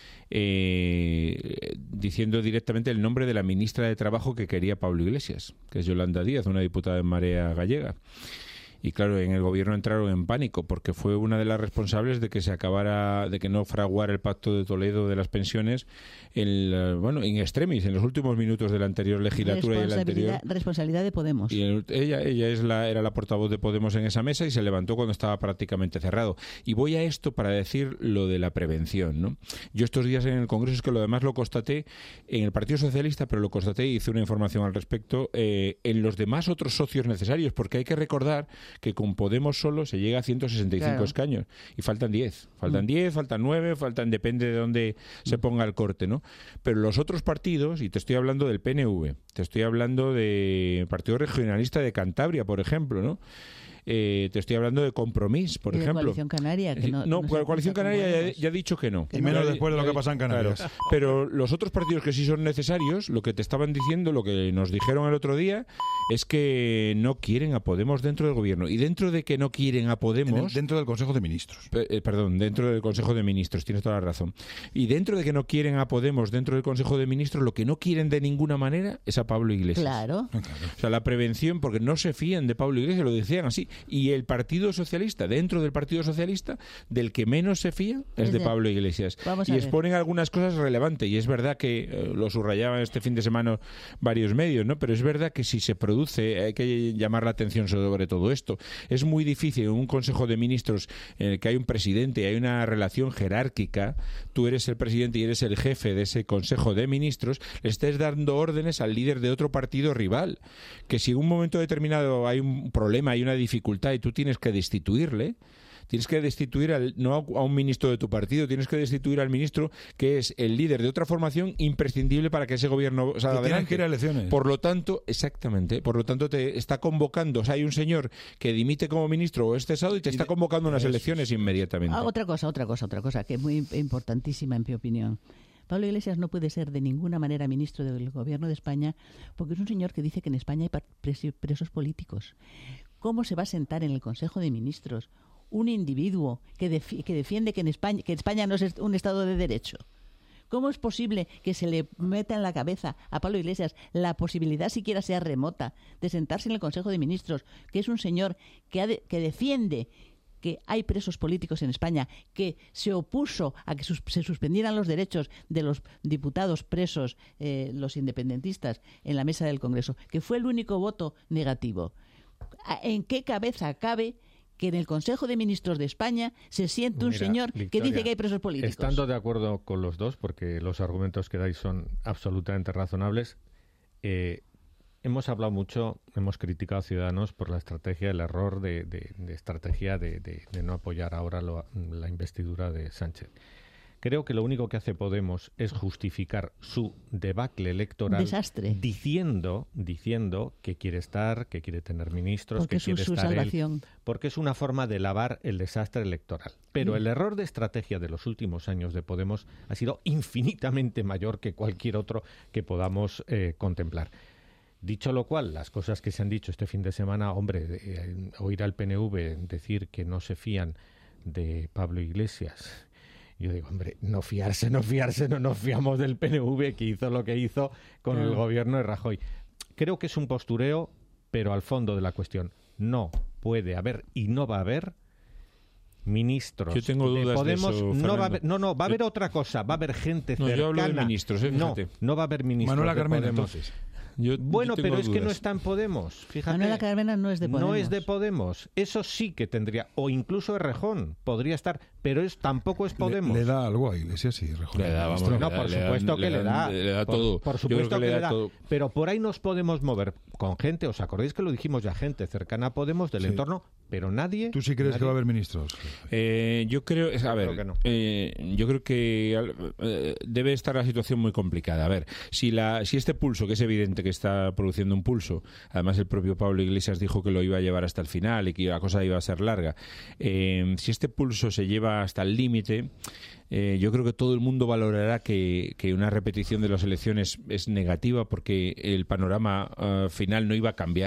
eh, diciendo directamente el nombre de la ministra de Trabajo que quería Pablo Iglesias, que es Yolanda Díaz, una diputada en Marea Gallega. Y claro, en el gobierno entraron en pánico porque fue una de las responsables de que se acabara, de que no fraguara el Pacto de Toledo de las pensiones en, bueno, in extremis, en los últimos minutos de la anterior legislatura y la anterior. Responsabilidad de Podemos. Y el, ella ella es la, era la portavoz de Podemos en esa mesa y se levantó cuando estaba prácticamente cerrado. Y voy a esto para decir lo de la prevención, ¿no? Yo estos días en el Congreso, es que lo demás lo constaté en el Partido Socialista, pero lo constaté y hice una información al respecto eh, en los demás otros socios necesarios, porque hay que recordar que con Podemos solo se llega a ciento sesenta y cinco claro. escaños y faltan diez, faltan mm. diez, faltan nueve, faltan, depende de dónde mm. se ponga el corte, ¿no? Pero los otros partidos, y te estoy hablando del P N V, te estoy hablando del Partido Regionalista de Cantabria, por ejemplo, ¿no? Eh, te estoy hablando de Compromís, por y de ejemplo. Coalición Canaria. Que no, no, no Coalición Canaria ya, ya ha dicho que no. Y menos después de lo que pasa en Canarias. Claro. Pero los otros partidos que sí son necesarios, lo que te estaban diciendo, lo que nos dijeron el otro día, es que no quieren a Podemos dentro del gobierno. Y dentro de que no quieren a Podemos... El, dentro del Consejo de Ministros. Eh, perdón, dentro del Consejo de Ministros, tienes toda la razón. Y dentro de que no quieren a Podemos dentro del Consejo de Ministros, lo que no quieren de ninguna manera es a Pablo Iglesias. Claro. claro. O sea, la prevención, porque no se fían de Pablo Iglesias, lo decían así. Y el Partido Socialista, dentro del Partido Socialista, del que menos se fía es de Pablo Iglesias. Vamos y a exponen ver. algunas cosas relevantes, y es verdad que eh, lo subrayaban este fin de semana varios medios, ¿no? Pero es verdad que si se produce, hay que llamar la atención sobre todo esto. Es muy difícil en un Consejo de Ministros en el que hay un presidente y hay una relación jerárquica, tú eres el presidente y eres el jefe de ese Consejo de Ministros, le estés dando órdenes al líder de otro partido rival, que si en un momento determinado hay un problema, hay una dificultad y tú tienes que destituirle, tienes que destituir al, no a un ministro de tu partido, tienes que destituir al ministro que es el líder de otra formación imprescindible para que ese gobierno salga adelante. Que ir a elecciones. Por lo tanto, exactamente, por lo tanto te está convocando, o sea, hay un señor que dimite como ministro o es cesado y te está convocando unas elecciones inmediatamente. Ah, otra cosa, otra cosa, otra cosa que es muy importantísima en mi opinión. Pablo Iglesias no puede ser de ninguna manera ministro del gobierno de España porque es un señor que dice que en España hay presos políticos. ¿Cómo se va a sentar en el Consejo de Ministros un individuo que, defi- que defiende que en España, que España no es un Estado de Derecho? ¿Cómo es posible que se le meta en la cabeza a Pablo Iglesias la posibilidad, siquiera sea remota, de sentarse en el Consejo de Ministros, que es un señor que, ha de- que defiende que hay presos políticos en España, que se opuso a que sus- se suspendieran los derechos de los diputados presos, eh, los independentistas, en la mesa del Congreso, que fue el único voto negativo? ¿En qué cabeza cabe que en el Consejo de Ministros de España se siente un Mira, señor Victoria, que dice que hay presos políticos? Estando de acuerdo con los dos, porque los argumentos que dais son absolutamente razonables, eh, hemos hablado mucho, hemos criticado a Ciudadanos por la estrategia, el error de, de, de estrategia de, de, de no apoyar ahora lo, la investidura de Sánchez. Creo que lo único que hace Podemos es justificar su debacle electoral Desastre. diciendo diciendo que quiere estar, que quiere tener ministros, Porque que es su- quiere su estar él, salvación. porque es una forma de lavar el desastre electoral. Pero Mm. el error de estrategia de los últimos años de Podemos ha sido infinitamente mayor que cualquier otro que podamos eh, contemplar. Dicho lo cual, las cosas que se han dicho este fin de semana, hombre, eh, oír al P N V decir que no se fían de Pablo Iglesias. Yo digo, hombre, no fiarse, no fiarse, no nos fiamos del P N V que hizo lo que hizo con Claro. el gobierno de Rajoy. Creo que es un postureo, pero al fondo de la cuestión, no puede haber y no va a haber ministros Yo tengo de dudas de Podemos. eso, no va a Fernando. haber, no, no, va a haber Yo- otra cosa, va a haber gente No, cercana. yo hablo de ministros, eh, no, fíjate. no va a haber ministros Manuela de Carmena, Podemos. entonces. Yo- Bueno, yo tengo pero es que no dudas. está en Podemos, fíjate. Manuela Carmena no es de Podemos. No es de Podemos. Eso sí que tendría, o incluso Errejón podría estar, pero es tampoco es Podemos. Le, le da algo a Iglesias, sí, Rejón. Le da, vamos, No, le da- por le dan- supuesto que le dan- da. le da Por- todo. Por Yo creo supuesto que le da. todo. Pero por ahí nos podemos mover con gente, ¿os acordáis que lo dijimos ya? Gente cercana a Podemos, del Sí. entorno, pero nadie... ¿Tú sí crees nadie- que va a haber ministros? Eh, yo creo, a ver, creo que no. eh, yo creo que eh, debe estar la situación muy complicada. A ver, si la, si este pulso, que es evidente que está produciendo un pulso, además el propio Pablo Iglesias dijo que lo iba a llevar hasta el final y que la cosa iba a ser larga. Eh, si este pulso se lleva hasta el límite, eh, yo creo que todo el mundo valorará que, que una repetición de las elecciones es negativa porque el panorama uh, final no iba a cambiar.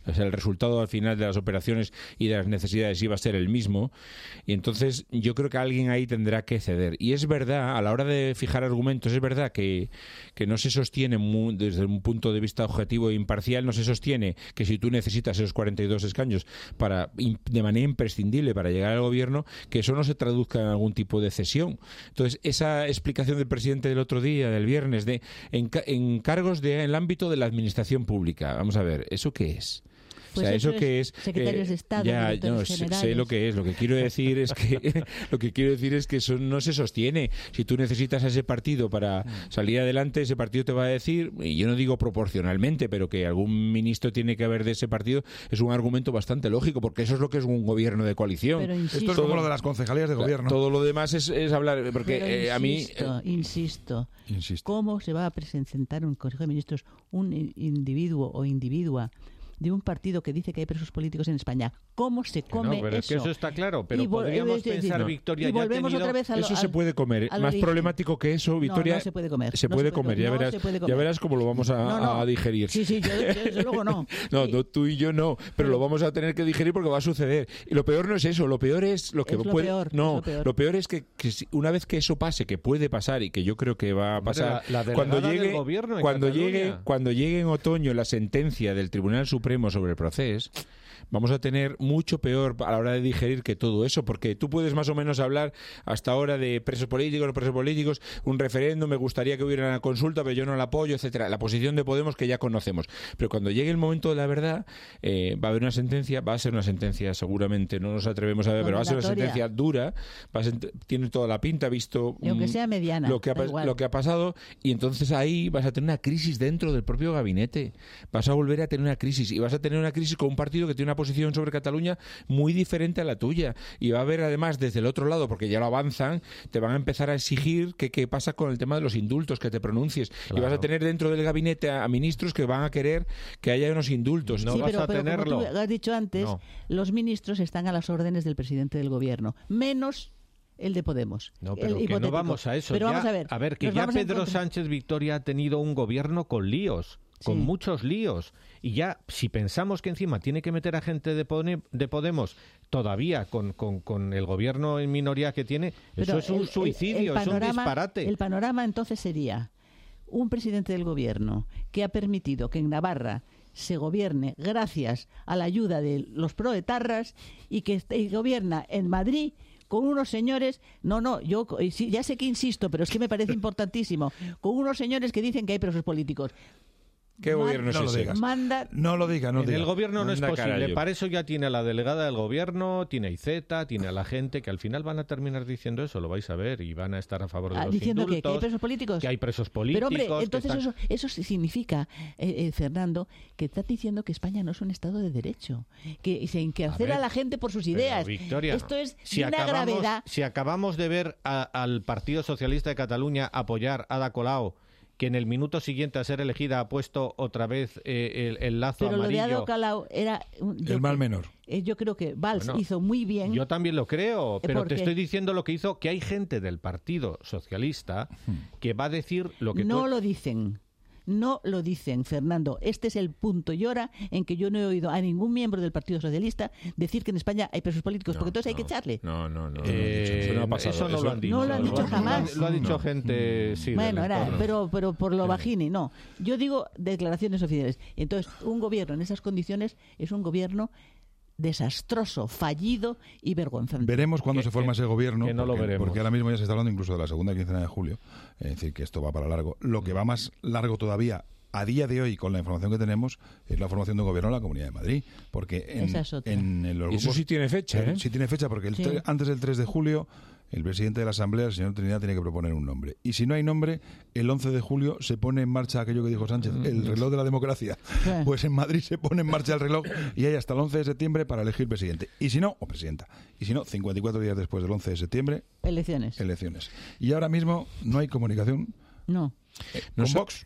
O sea, el resultado al final de las operaciones y de las necesidades iba a ser el mismo. Y entonces yo creo que alguien ahí tendrá que ceder. Y es verdad, a la hora de fijar argumentos, es verdad que, que no se sostiene muy, desde un punto de vista objetivo e imparcial, no se sostiene que si tú necesitas esos cuarenta y dos escaños para de manera imprescindible para llegar al gobierno, que eso no se traduzca en algún tipo de cesión. Entonces, esa explicación del presidente del otro día, del viernes, de encargos de, en el ámbito de la administración pública. Vamos a ver, ¿eso qué es? Pues o sea, eso, eso que es secretarios eh, de Estado, ya, directores no, sé, generales. sé lo que es. Lo que quiero decir es que lo que quiero decir es que eso no se sostiene. Si tú necesitas a ese partido para salir adelante, ese partido te va a decir, y yo no digo proporcionalmente, pero que algún ministro tiene que haber de ese partido, es un argumento bastante lógico, porque eso es lo que es un gobierno de coalición. Pero esto es como lo de las concejalías de gobierno. Todo lo demás es, es hablar, porque Pero eh, a mí insisto, insisto, insisto, ¿cómo se va a presentar en un Consejo de Ministros un individuo o individua de un partido que dice que hay presos políticos en España? ¿Cómo se come no, pero eso? Es que eso está claro, pero Y vol- podríamos es decir, pensar, no. Victoria, Y ya ha volvemos tenido- otra vez a lo- eso se al- puede comer. al Más origen. problemático que eso, Victoria, No, no se puede comer. se No puede se puede comer. Ya comer. No verás, se puede ya comer. verás cómo lo vamos a, No, no. a digerir. Sí, sí, yo, yo desde luego no. No, no, tú y yo no, pero lo vamos a tener que digerir porque va a suceder. Y lo peor no es eso, lo peor es lo que Es lo puede. peor, no, es lo peor. es que, que si- una vez que eso pase, que puede pasar y que yo creo que va a Hombre, pasar, la- la cuando delegada del llegue, gobierno en cuando Cataluña. llegue, cuando llegue en otoño la sentencia del Tribunal Supremo sobre el proceso, vamos a tener mucho peor a la hora de digerir que todo eso, porque tú puedes más o menos hablar hasta ahora de presos políticos, no presos políticos, un referéndum, me gustaría que hubiera una consulta, pero yo no la apoyo, etcétera. La posición de Podemos que ya conocemos. Pero cuando llegue el momento de la verdad, eh, va a haber una sentencia, va a ser una sentencia seguramente, no nos atrevemos a ver, pero va a ser una Condenatoria. sentencia dura, va a ser- tiene toda la pinta, visto Y aunque mm, sea mediana, lo que, ha, da pas- igual. lo que ha pasado, y entonces ahí vas a tener una crisis dentro del propio gabinete. Vas a volver a tener una crisis, y vas a tener una crisis con un partido que tiene una posición sobre Cataluña muy diferente a la tuya, y va a haber además desde el otro lado, porque ya lo avanzan, te van a empezar a exigir que qué pasa con el tema de los indultos, que te pronuncies, y vas a tener dentro del gabinete a, a ministros que van a querer que haya unos indultos. Sí, pero, pero como tú has dicho antes, No. los ministros están a las órdenes del presidente del gobierno, menos el de Podemos. No, pero el que no hipotético. vamos a eso. Pero Ya- vamos a ver. A ver, que nos ya vamos a Pedro encontrar- Sánchez Victoria ha tenido un gobierno con líos, con Sí. muchos líos. Y ya, si pensamos que encima tiene que meter a gente de, Pone- de Podemos todavía con, con, con el gobierno en minoría que tiene, Pero eso es un el- el- suicidio, el es un panorama- disparate. El panorama entonces sería un presidente del gobierno que ha permitido que en Navarra se gobierne gracias a la ayuda de los proetarras y que est- y gobierna en Madrid con unos señores, no, no, yo eh, sí, ya sé que insisto, pero es que me parece importantísimo, con unos señores que dicen que hay presos políticos. ¿Qué Man- gobierno es No lo ese? digas. Manda No lo diga, no en diga. el gobierno no es Anda, posible. carajo. Para eso ya tiene a la delegada del gobierno, tiene a Iceta, tiene a la gente que al final van a terminar diciendo eso, lo vais a ver, y van a estar a favor de Ah, los diciendo que, indultos. que hay presos políticos. Que hay presos Pero políticos. hombre, que entonces están- eso, eso significa, eh, eh, Fernando, que estás diciendo que España no es un Estado de derecho, que se encarcela a, ver, la gente por sus Pero, ideas. Victoria, Esto es si de una acabamos, gravedad. Si acabamos de ver a- al Partido Socialista de Cataluña apoyar a Ada Colau, que en el minuto siguiente a ser elegida ha puesto otra vez eh, el, el lazo Pero lo de amarillo. Ada Colau era... un- yo El mal creo- menor. eh, yo creo que Valls Bueno, hizo muy bien. Yo también lo creo, pero porque- te estoy diciendo lo que hizo, que hay gente del Partido Socialista que va a decir lo que No tú... lo dicen. No lo dicen, Fernando. Este es el punto y hora en que yo no he oído a ningún miembro del Partido Socialista decir que en España hay presos políticos, porque entonces hay que echarle. No, no, no. Eh, eso no ha pasado. eso no lo han dicho. No lo han dicho Lo ha- jamás. Lo ha dicho No. gente, sí, Bueno, del era, entorno. pero, pero por lo bajini, no. Yo digo declaraciones oficiales. Entonces, un gobierno en esas condiciones es un gobierno desastroso, fallido y vergonzante. Veremos cuándo Que- se forma que- ese gobierno, que no lo porque, veremos. porque ahora mismo ya se está hablando incluso de la segunda quincena de julio, es decir, que esto va para largo. Lo que va más largo todavía, a día de hoy, con la información que tenemos, es la formación de un gobierno en la Comunidad de Madrid, porque en, Esa es otra. en, en los Y eso grupos- sí tiene fecha, ¿eh? Sí tiene fecha, porque el Sí. tre- antes del tres de julio el presidente de la Asamblea, el señor Trinidad, tiene que proponer un nombre. Y si no hay nombre, el once de julio se pone en marcha aquello que dijo Sánchez, el reloj de la democracia. Sí. Pues en Madrid se pone en marcha el reloj y hay hasta el once de septiembre para elegir presidente. Y si no, o presidenta. Y si no, cincuenta y cuatro días después del once de septiembre, Elecciones. elecciones. Y ahora mismo no hay comunicación No. eh, No con sé. Vox.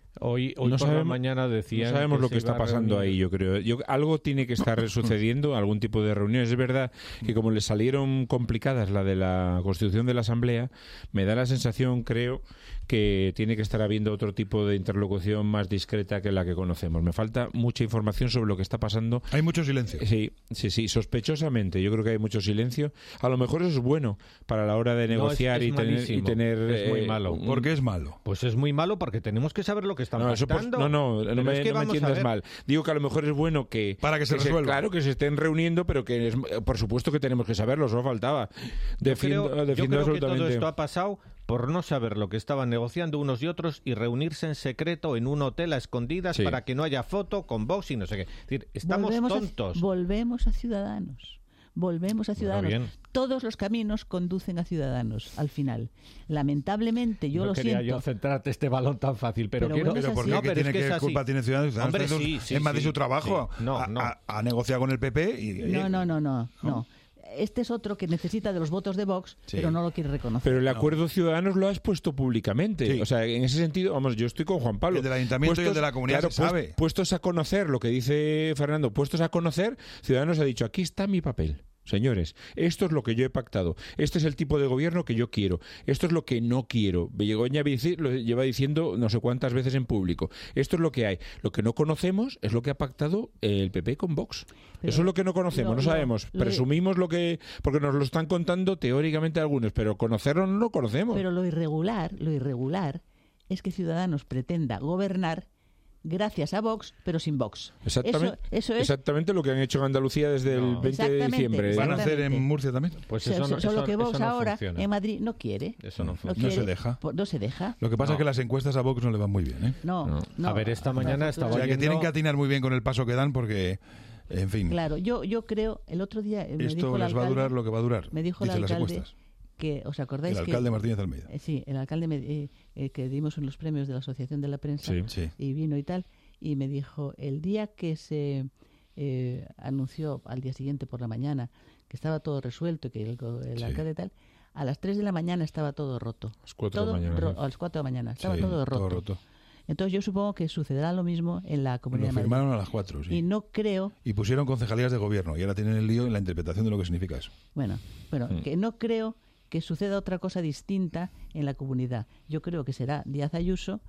Hoy, hoy no por sabemos, la mañana decían no sabemos que lo se que está iba a pasando reunir. ahí, yo creo. Yo, algo tiene que estar sucediendo, algún tipo de reuniones. Es verdad que como le salieron complicadas la de la constitución de la Asamblea, me da la sensación, creo, que tiene que estar habiendo otro tipo de interlocución más discreta que la que conocemos. Me falta mucha información sobre lo que está pasando. Hay mucho silencio. Sí, sí, sí, sospechosamente. Yo creo que hay mucho silencio. A lo mejor eso es bueno para la hora de negociar no, es, es y, tener, y malísimo. tener... Es muy eh, malo. un- ¿Por qué es malo? Pues es muy malo porque tenemos que saber lo que están No, eso por- pactando. no, no, no Pero me, es que no me vamos a entiendas ver. mal. Digo que a lo mejor es bueno que... Para que se que resuelva. Claro, que se estén reuniendo, pero que es- por supuesto que tenemos que saberlo, solo faltaba. Defiendo, Yo creo, yo defiendo creo que todo absolutamente. esto ha pasado por no saber lo que estaban negociando unos y otros y reunirse en secreto en un hotel a escondidas Sí. para que no haya foto con Vox y no sé qué. Es decir, estamos volvemos tontos. A, volvemos a Ciudadanos. Volvemos a Ciudadanos. bien. Todos los caminos conducen a Ciudadanos, al final. Lamentablemente, yo no lo quería siento. yo centrarte este balón tan fácil, pero, Pero quiero... bueno, es Pero ¿por qué? así. ¿Qué No, pero tiene es que que es así. culpa tiene Ciudadanos? Hombre, Ciudadanos sí, sí, es más de sí. su trabajo. Sí. No, ha, no. ha- ha negociado con el P P y... No, no, no, no, no. Este es otro que necesita de los votos de Vox, Sí. pero no lo quiere reconocer. Pero el acuerdo Ciudadanos lo has puesto públicamente. Sí. O sea, en ese sentido, vamos, yo estoy con Juan Pablo. El del ayuntamiento y el de la comunidad claro, se sabe. pues- puestos a conocer lo que dice Fernando, puestos a conocer, Ciudadanos ha dicho, aquí está mi papel. Señores, esto es lo que yo he pactado. Este es el tipo de gobierno que yo quiero. Esto es lo que no quiero. Begoña Vichy lo lleva diciendo no sé cuántas veces en público. Esto es lo que hay. Lo que no conocemos es lo que ha pactado el P P con Vox. Pero Eso es lo que no conocemos, lo- no lo- sabemos. lo- Presumimos lo que... Porque nos lo están contando teóricamente algunos, pero conocerlo no lo conocemos. Pero lo irregular, lo irregular es que Ciudadanos pretenda gobernar gracias a Vox, pero sin Vox. Exactamente, Eso, eso es. exactamente lo que han hecho en Andalucía desde el veinte de Exactamente, diciembre. ¿Van a hacer Exactamente. en Murcia también? Pues so- eso so- no, solo eso- que Vox eso no ahora funciona. en Madrid no quiere. Eso no No, funciona. No quiere, se deja. po- No se deja. Lo que pasa No. es que las encuestas a Vox no le van muy bien, ¿eh? No, No. no. A ver, esta mañana No, estaba O sea, que oyendo- tienen que atinar muy bien con el paso que dan porque, en fin, Claro, yo, yo creo, el otro día eh, me dijo esto el les va a alcalde- durar lo que va a durar, me dijo el dicen las alcalde encuestas. que, ¿os acordáis El que- alcalde Martínez Almeida. Eh, sí, el alcalde me- eh, eh, que dimos unos premios de la Asociación de la Prensa Sí, sí. y vino y tal, y me dijo, el día que se eh, anunció al día siguiente por la mañana que estaba todo resuelto, que el, go- el Sí. alcalde tal, a las tres de la mañana estaba todo roto. A las cuatro de Todo la mañana, ro- ¿no? A las cuatro de la mañana, estaba Sí, todo roto. todo roto. Entonces yo supongo que sucederá lo mismo en la Lo Comunidad de Madrid. firmaron a las cuatro, sí. Y no creo, Y pusieron concejalías de gobierno y ahora tienen el lío en la interpretación de lo que significa eso. bueno, bueno, Mm. que no creo que suceda otra cosa distinta en la comunidad. Yo creo que será Díaz Ayuso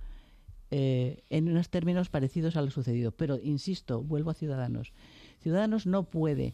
eh, en unos términos parecidos a lo sucedido. Pero, insisto, vuelvo a Ciudadanos. Ciudadanos no puede,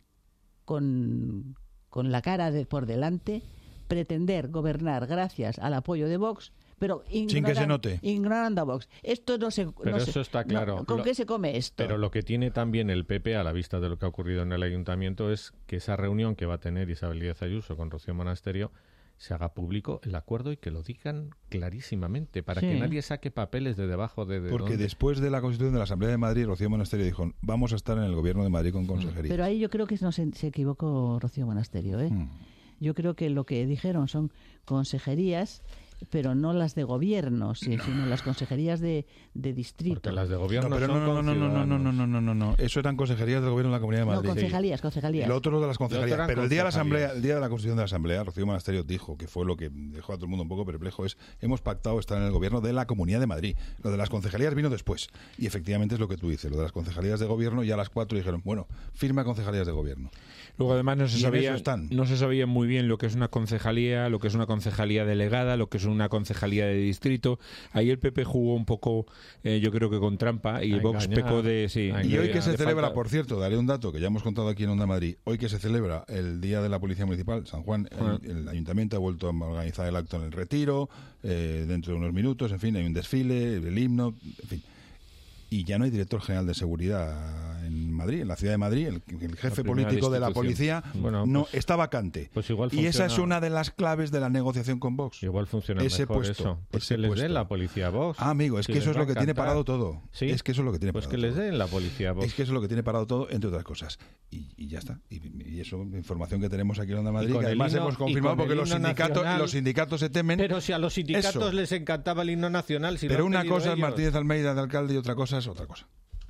con, con la cara de, por delante, pretender gobernar gracias al apoyo de Vox, pero Sin que se ignorar- note. ignorando a Vox. Esto no se... Pero no se- eso está no, claro. ¿Con Lo- qué se come esto? Pero lo que tiene también el P P a la vista de lo que ha ocurrido en el ayuntamiento es que esa reunión que va a tener Isabel Díaz Ayuso con Rocío Monasterio se haga público el acuerdo y que lo digan clarísimamente para Sí. que nadie saque papeles de debajo de... de Porque dónde. después de la constitución de la Asamblea de Madrid, Rocío Monasterio dijo, vamos a estar en el gobierno de Madrid con consejería. Pero ahí yo creo que no se, se equivocó Rocío Monasterio, ¿eh? Mm. Yo creo que lo que dijeron son consejerías, pero no las de gobierno, sí, sino las consejerías de, de distrito. Porque las de gobierno No, pero son no, no, con no, no, no, no, no, ciudadanos. no, no, no, no. Eso eran consejerías del gobierno de la Comunidad de No, Madrid. concejalías, Y concejalías. lo otro lo de las Lo otro concejalías. eran Pero el día de la concejalías. asamblea, el día de la constitución de la asamblea, Rocío Monasterio dijo que fue lo que dejó a todo el mundo un poco perplejo, es hemos pactado estar en el gobierno de la Comunidad de Madrid. Lo de las concejalías vino después. Y efectivamente es lo que tú dices, lo de las concejalías de gobierno, ya a las cuatro dijeron, bueno, firma concejalías de gobierno. Luego además no se Y en sabía eso están. no se sabía muy bien lo que es una concejalía, lo que es una concejalía delegada, lo que es una concejalía de distrito. Ahí el P P jugó un poco, eh, yo creo que con trampa y A Vox engañar, pecó de sí. a Y Ya, hoy ya, que se le celebra, falta- por cierto, daré un dato que ya hemos contado aquí en Onda Madrid, hoy que se celebra el Día de la Policía Municipal, San Juan, Ah. el, el Ayuntamiento ha vuelto a organizar el acto en el Retiro, eh, dentro de unos minutos, en fin, hay un desfile, el himno, en fin. Y ya no hay director general de seguridad en Madrid, en la ciudad de Madrid, el, el jefe primera político de la institución. policía Bueno, no pues- está vacante. Pues igual y esa funciona- es una de las claves de la negociación con Vox. Igual funciona Ese mejor puesto, eso. Pues ese que les puesto. den la policía a Vox. Ah, amigo, es Si que eso les es va lo que a tiene encantar. parado todo. ¿Sí? Es que eso es lo que tiene Pues parado que les todo. den la policía a Vox. Es que eso es lo que tiene parado todo, entre otras cosas. Y, y ya está. Y, y eso, información que tenemos aquí en Onda Madrid, con que el además himno- hemos y confirmado con el porque los himno sindicatos, nacional- los sindicatos se temen. Pero si a los sindicatos Eso. les encantaba el himno nacional, si lo Pero han una pedido cosa es ellos. Martínez Almeida de alcalde y otra cosa es otra cosa.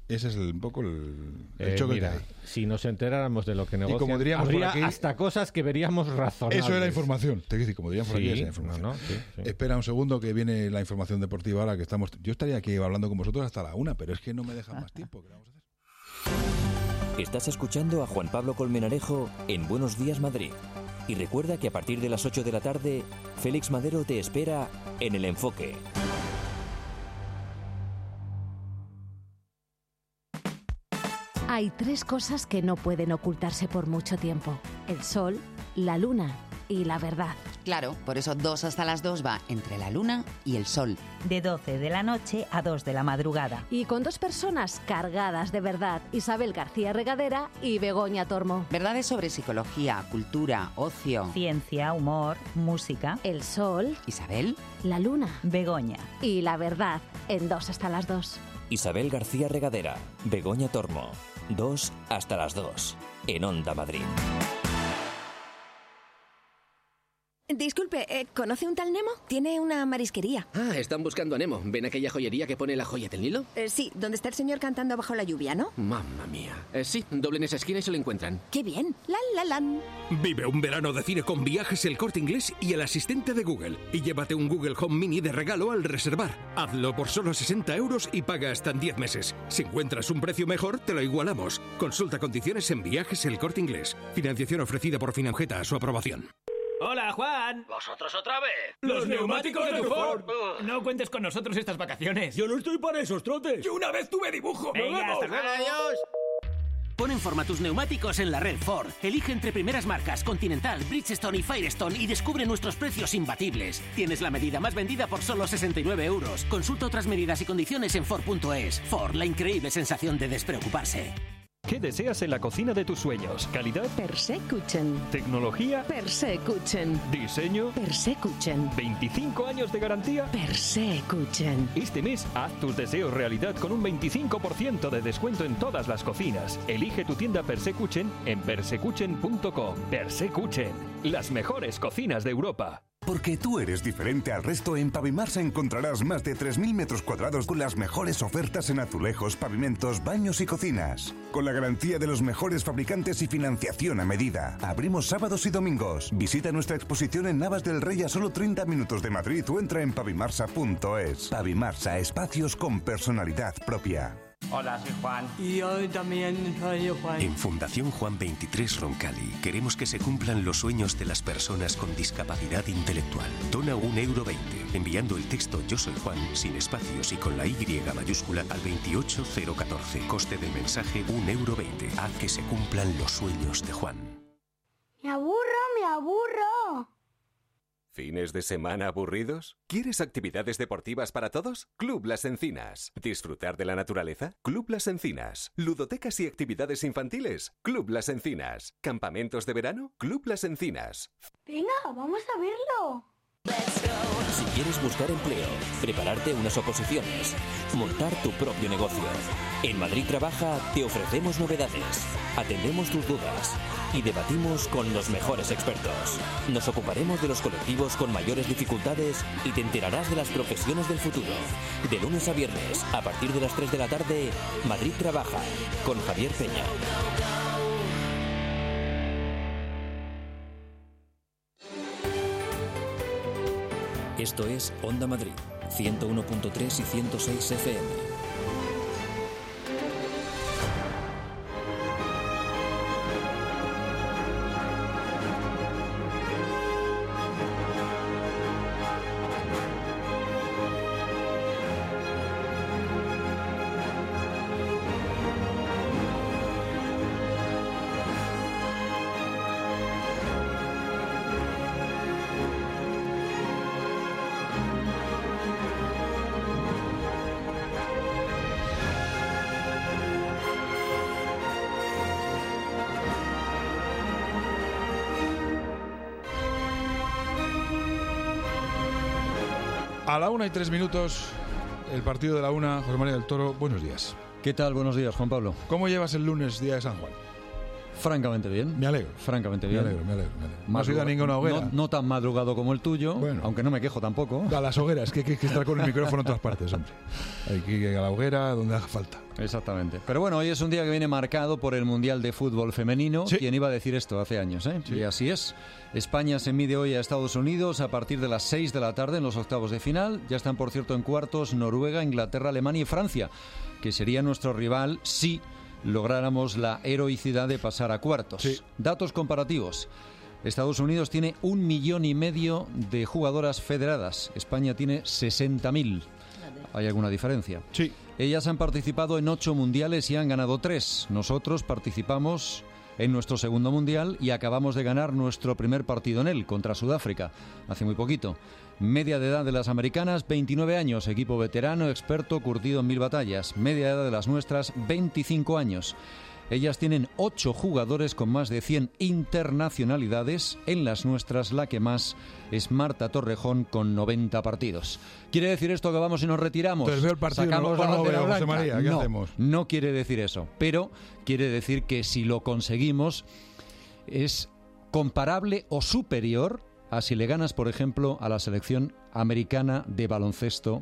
Ese es el, un poco el, el Eh, choque mira, que hay. si nos enteráramos de lo que negocian, como diríamos por habría aquí- hasta cosas que veríamos razonables. Eso era información. Te quiero decir, como dirían por aquí, Sí, esa es información. no, no, sí, sí. Espera un segundo que viene la información deportiva ahora que estamos. Yo estaría aquí hablando con vosotros hasta la una, pero es que no me dejan más tiempo. ¿Qué vamos a hacer? Estás escuchando a Juan Pablo Colmenarejo en Buenos Días Madrid. Y recuerda que a partir de las ocho de la tarde, Félix Madero te espera en El Enfoque. Hay tres cosas que no pueden ocultarse por mucho tiempo: el sol, la luna y la verdad. Claro, por eso dos hasta las dos va entre la luna y el sol. De doce de la noche a dos de la madrugada. Y con dos personas cargadas de verdad: Isabel García Regadera y Begoña Tormo. Verdades sobre psicología, cultura, ocio. Ciencia, humor, música. El sol, Isabel, la luna Begoña. y la verdad en dos hasta las dos. Isabel García Regadera, Begoña Tormo. Dos hasta las dos. En Onda Madrid. Disculpe, eh, ¿conoce un tal Nemo? Tiene una marisquería. Ah, están buscando a Nemo. ¿Ven aquella joyería que pone la joya del Nilo? Eh, sí, donde está el señor cantando bajo la lluvia, ¿no? Mamma mía. Eh, sí, doblen esa esquina y se lo encuentran. ¡Qué bien! ¡La, la, lan! Vive un verano de cine con Viajes El Corte Inglés y el asistente de Google. Y llévate un Google Home Mini de regalo al reservar. Hazlo por solo sesenta euros y paga hasta en diez meses. Si encuentras un precio mejor, te lo igualamos. Consulta condiciones en Viajes El Corte Inglés. Financiación ofrecida por Finamjeta a su aprobación. Hola, Juan. ¿Vosotros otra vez? ¡Los neumáticos de tu Ford! Ugh. No cuentes con nosotros estas vacaciones. Yo no estoy para esos trotes. Yo una vez tuve dibujo. Venga, hasta luego. Adiós. Pon en forma tus neumáticos en la red Ford. Elige entre primeras marcas Continental, Bridgestone y Firestone y descubre nuestros precios imbatibles. Tienes la medida más vendida por solo sesenta y nueve euros. Consulta otras medidas y condiciones en Ford punto es. Ford, la increíble sensación de despreocuparse. ¿Qué deseas en la cocina de tus sueños? ¿Calidad? Persekuchen. ¿Tecnología? Persekuchen. ¿Diseño? Persekuchen. ¿veinticinco años de garantía? Persekuchen. Este mes haz tus deseos realidad con un veinticinco por ciento de descuento en todas las cocinas. Elige tu tienda Persekuchen en persekuchen punto com. Persekuchen, las mejores cocinas de Europa. Porque tú eres diferente al resto, en Pavimarsa encontrarás más de tres mil metros cuadrados con las mejores ofertas en azulejos, pavimentos, baños y cocinas. Con la garantía de los mejores fabricantes y financiación a medida. Abrimos sábados y domingos. Visita nuestra exposición en Navas del Rey a solo treinta minutos de Madrid o entra en pavimarsa punto es. Pavimarsa, espacios con personalidad propia. Hola, soy Juan. Y hoy también soy Juan. En Fundación Juan veintitrés Roncali queremos que se cumplan los sueños de las personas con discapacidad intelectual. Dona un euro veinte enviando el texto Yo soy Juan sin espacios y con la Y mayúscula al veintiocho cero catorce. Coste del mensaje un euro veinte. Haz que se cumplan los sueños de Juan. Me aburro, me aburro. ¿Fines de semana aburridos? ¿Quieres actividades deportivas para todos? Club Las Encinas. ¿Disfrutar de la naturaleza? Club Las Encinas. ¿Ludotecas y actividades infantiles? Club Las Encinas. ¿Campamentos de verano? Club Las Encinas. Venga, vamos a verlo. Si quieres buscar empleo, prepararte unas oposiciones, montar tu propio negocio. En Madrid Trabaja te ofrecemos novedades, atendemos tus dudas y debatimos con los mejores expertos. Nos ocuparemos de los colectivos con mayores dificultades y te enterarás de las profesiones del futuro. De lunes a viernes, a partir de las tres de la tarde, Madrid Trabaja, con Javier Peña. Esto es Onda Madrid, ciento uno punto tres y ciento seis F M. A la una y tres minutos, el partido de la una. José María del Toro, buenos días. ¿Qué tal? Buenos días, Juan Pablo. ¿Cómo llevas el lunes, día de San Juan? Francamente bien. Me alegro. Francamente bien. Me alegro, me alegro. Me alegro. No has ido a ninguna hoguera. No, no tan madrugado como el tuyo, bueno, aunque no me quejo tampoco. A las hogueras, que hay que, que estar con el micrófono en todas partes, hombre. Hay que ir a la hoguera donde haga falta. Exactamente. Pero bueno, hoy es un día que viene marcado por el Mundial de Fútbol Femenino. Sí. ¿Quién iba a decir esto hace años? ¿eh? Sí. Y así es. España se mide hoy a Estados Unidos a partir de las seis de la tarde en los octavos de final. Ya están, por cierto, en cuartos Noruega, Inglaterra, Alemania y Francia, que sería nuestro rival si lográramos la heroicidad de pasar a cuartos. Sí. Datos comparativos. Estados Unidos tiene un millón y medio de jugadoras federadas. España tiene sesenta mil. ¿Hay alguna diferencia? Sí. Ellas han participado en ocho mundiales y han ganado tres. Nosotros participamos en nuestro segundo mundial y acabamos de ganar nuestro primer partido en él, contra Sudáfrica, hace muy poquito. Media de edad de las americanas, veintinueve años, equipo veterano, experto, curtido en mil batallas. Media edad de las nuestras, veinticinco años. Ellas tienen ocho jugadores con más de cien internacionalidades. En las nuestras, la que más es Marta Torrejón, con noventa partidos. ¿Quiere decir esto que vamos y nos retiramos? Entonces veo el partido, ¿Sacamos no, la no bandera veo, blanca? José María, ¿qué no, hacemos? No quiere decir eso, pero quiere decir que si lo conseguimos es comparable o superior a si le ganas, por ejemplo, a la selección americana de baloncesto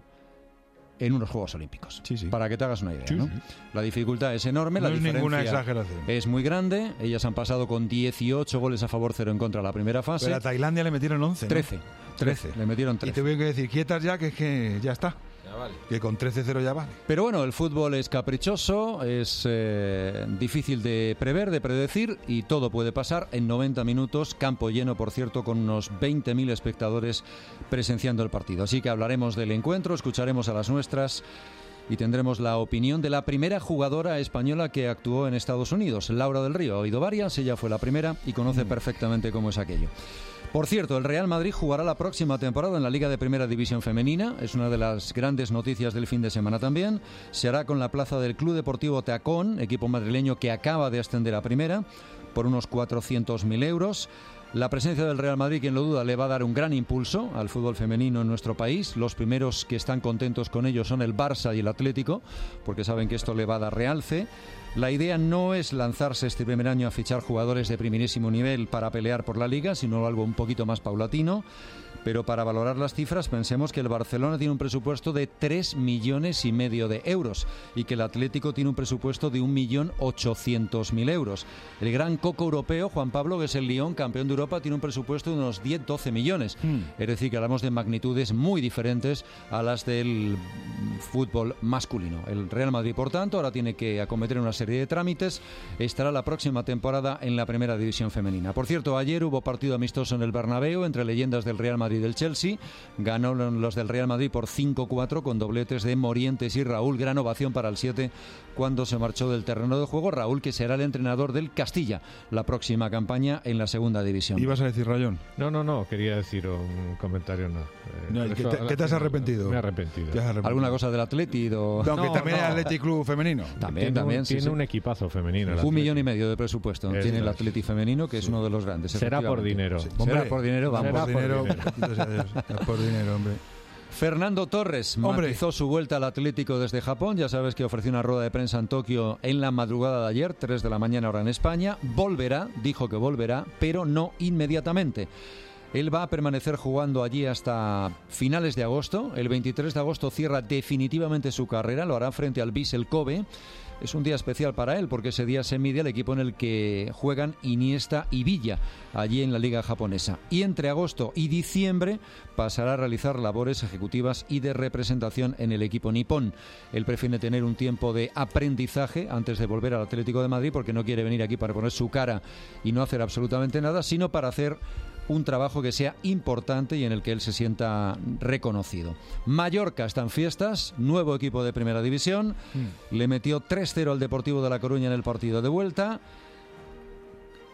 en unos Juegos Olímpicos. Sí, sí. Para que te hagas una idea, sí, ¿no? Sí. La dificultad es enorme, no la es diferencia ninguna exageración. Es muy grande. Ellas han pasado con dieciocho goles a favor, cero en contra la primera fase. Pero a Tailandia le metieron once, ¿no? trece. trece. Le metieron trece. Y te voy a decir, quietas ya, que es que ya está. Ya vale. Que con trece cero ya vale. Pero bueno, el fútbol es caprichoso, es eh, difícil de prever, de predecir, y todo puede pasar en noventa minutos, campo lleno, por cierto, con unos veinte mil espectadores presenciando el partido. Así que hablaremos del encuentro, escucharemos a las nuestras y tendremos la opinión de la primera jugadora española que actuó en Estados Unidos, Laura del Río. Ha oído varias, ella fue la primera y conoce mm. perfectamente cómo es aquello. Por cierto, el Real Madrid jugará la próxima temporada en la Liga de Primera División Femenina. Es una de las grandes noticias del fin de semana también. Se hará con la plaza del Club Deportivo Tacón, equipo madrileño que acaba de ascender a Primera, por unos cuatrocientos mil euros. La presencia del Real Madrid, quien lo duda, le va a dar un gran impulso al fútbol femenino en nuestro país. Los primeros que están contentos con ello son el Barça y el Atlético, porque saben que esto le va a dar realce. La idea no es lanzarse este primer año a fichar jugadores de primerísimo nivel para pelear por la Liga, sino algo un poquito más paulatino. Pero para valorar las cifras, pensemos que el Barcelona tiene un presupuesto de tres millones y medio de euros y que el Atlético tiene un presupuesto de un millón ochocientos mil euros. El gran coco europeo, Juan Pablo, que es el Lyon, campeón de Europa, tiene un presupuesto de unos diez doce millones. Mm. Es decir, que hablamos de magnitudes muy diferentes a las del fútbol masculino. El Real Madrid, por tanto, ahora tiene que acometer una serie de trámites. Estará la próxima temporada en la Primera División Femenina. Por cierto, ayer hubo partido amistoso en el Bernabéu entre leyendas del Real Madrid y del Chelsea. Ganó los del Real Madrid por cinco cuatro con dobletes de Morientes y Raúl. Gran ovación para el siete cuando se marchó del terreno de juego. Raúl, que será el entrenador del Castilla la próxima campaña en la segunda división. ¿Ibas a decir, Rayón? No, no, no, quería decir un comentario, no. Eh, no ¿qué, te, ¿Qué te has arrepentido? Me he arrepentido. ¿Te has arrepentido? ¿Alguna cosa del Atleti? O... No, no, que también no. el Atleti Club femenino. También, tiene también. Un, sí, tiene sí. un equipazo femenino. Un Atleti. millón y medio de presupuesto es tiene el Atleti femenino, que es sí. uno de los grandes. Será por dinero. Sí. Hombre, será por dinero, vamos. Será por dinero. Será por dinero, hombre. Fernando Torres matizó su vuelta al Atlético desde Japón. Ya sabes que ofreció una rueda de prensa en Tokio en la madrugada de ayer, tres de la mañana hora en España. Volverá, dijo que volverá, pero no inmediatamente. Él va a permanecer jugando allí hasta finales de agosto. El veintitrés de agosto cierra definitivamente su carrera, lo hará frente al Vissel Kobe. Es un día especial para él porque ese día se mide el equipo en el que juegan Iniesta y Villa, allí en la liga japonesa. Y entre agosto y diciembre pasará a realizar labores ejecutivas y de representación en el equipo nipón. Él prefiere tener un tiempo de aprendizaje antes de volver al Atlético de Madrid porque no quiere venir aquí para poner su cara y no hacer absolutamente nada, sino para hacer un trabajo que sea importante y en el que él se sienta reconocido. Mallorca está en fiestas, nuevo equipo de Primera División, mm. le metió tres cero al Deportivo de La Coruña en el partido de vuelta.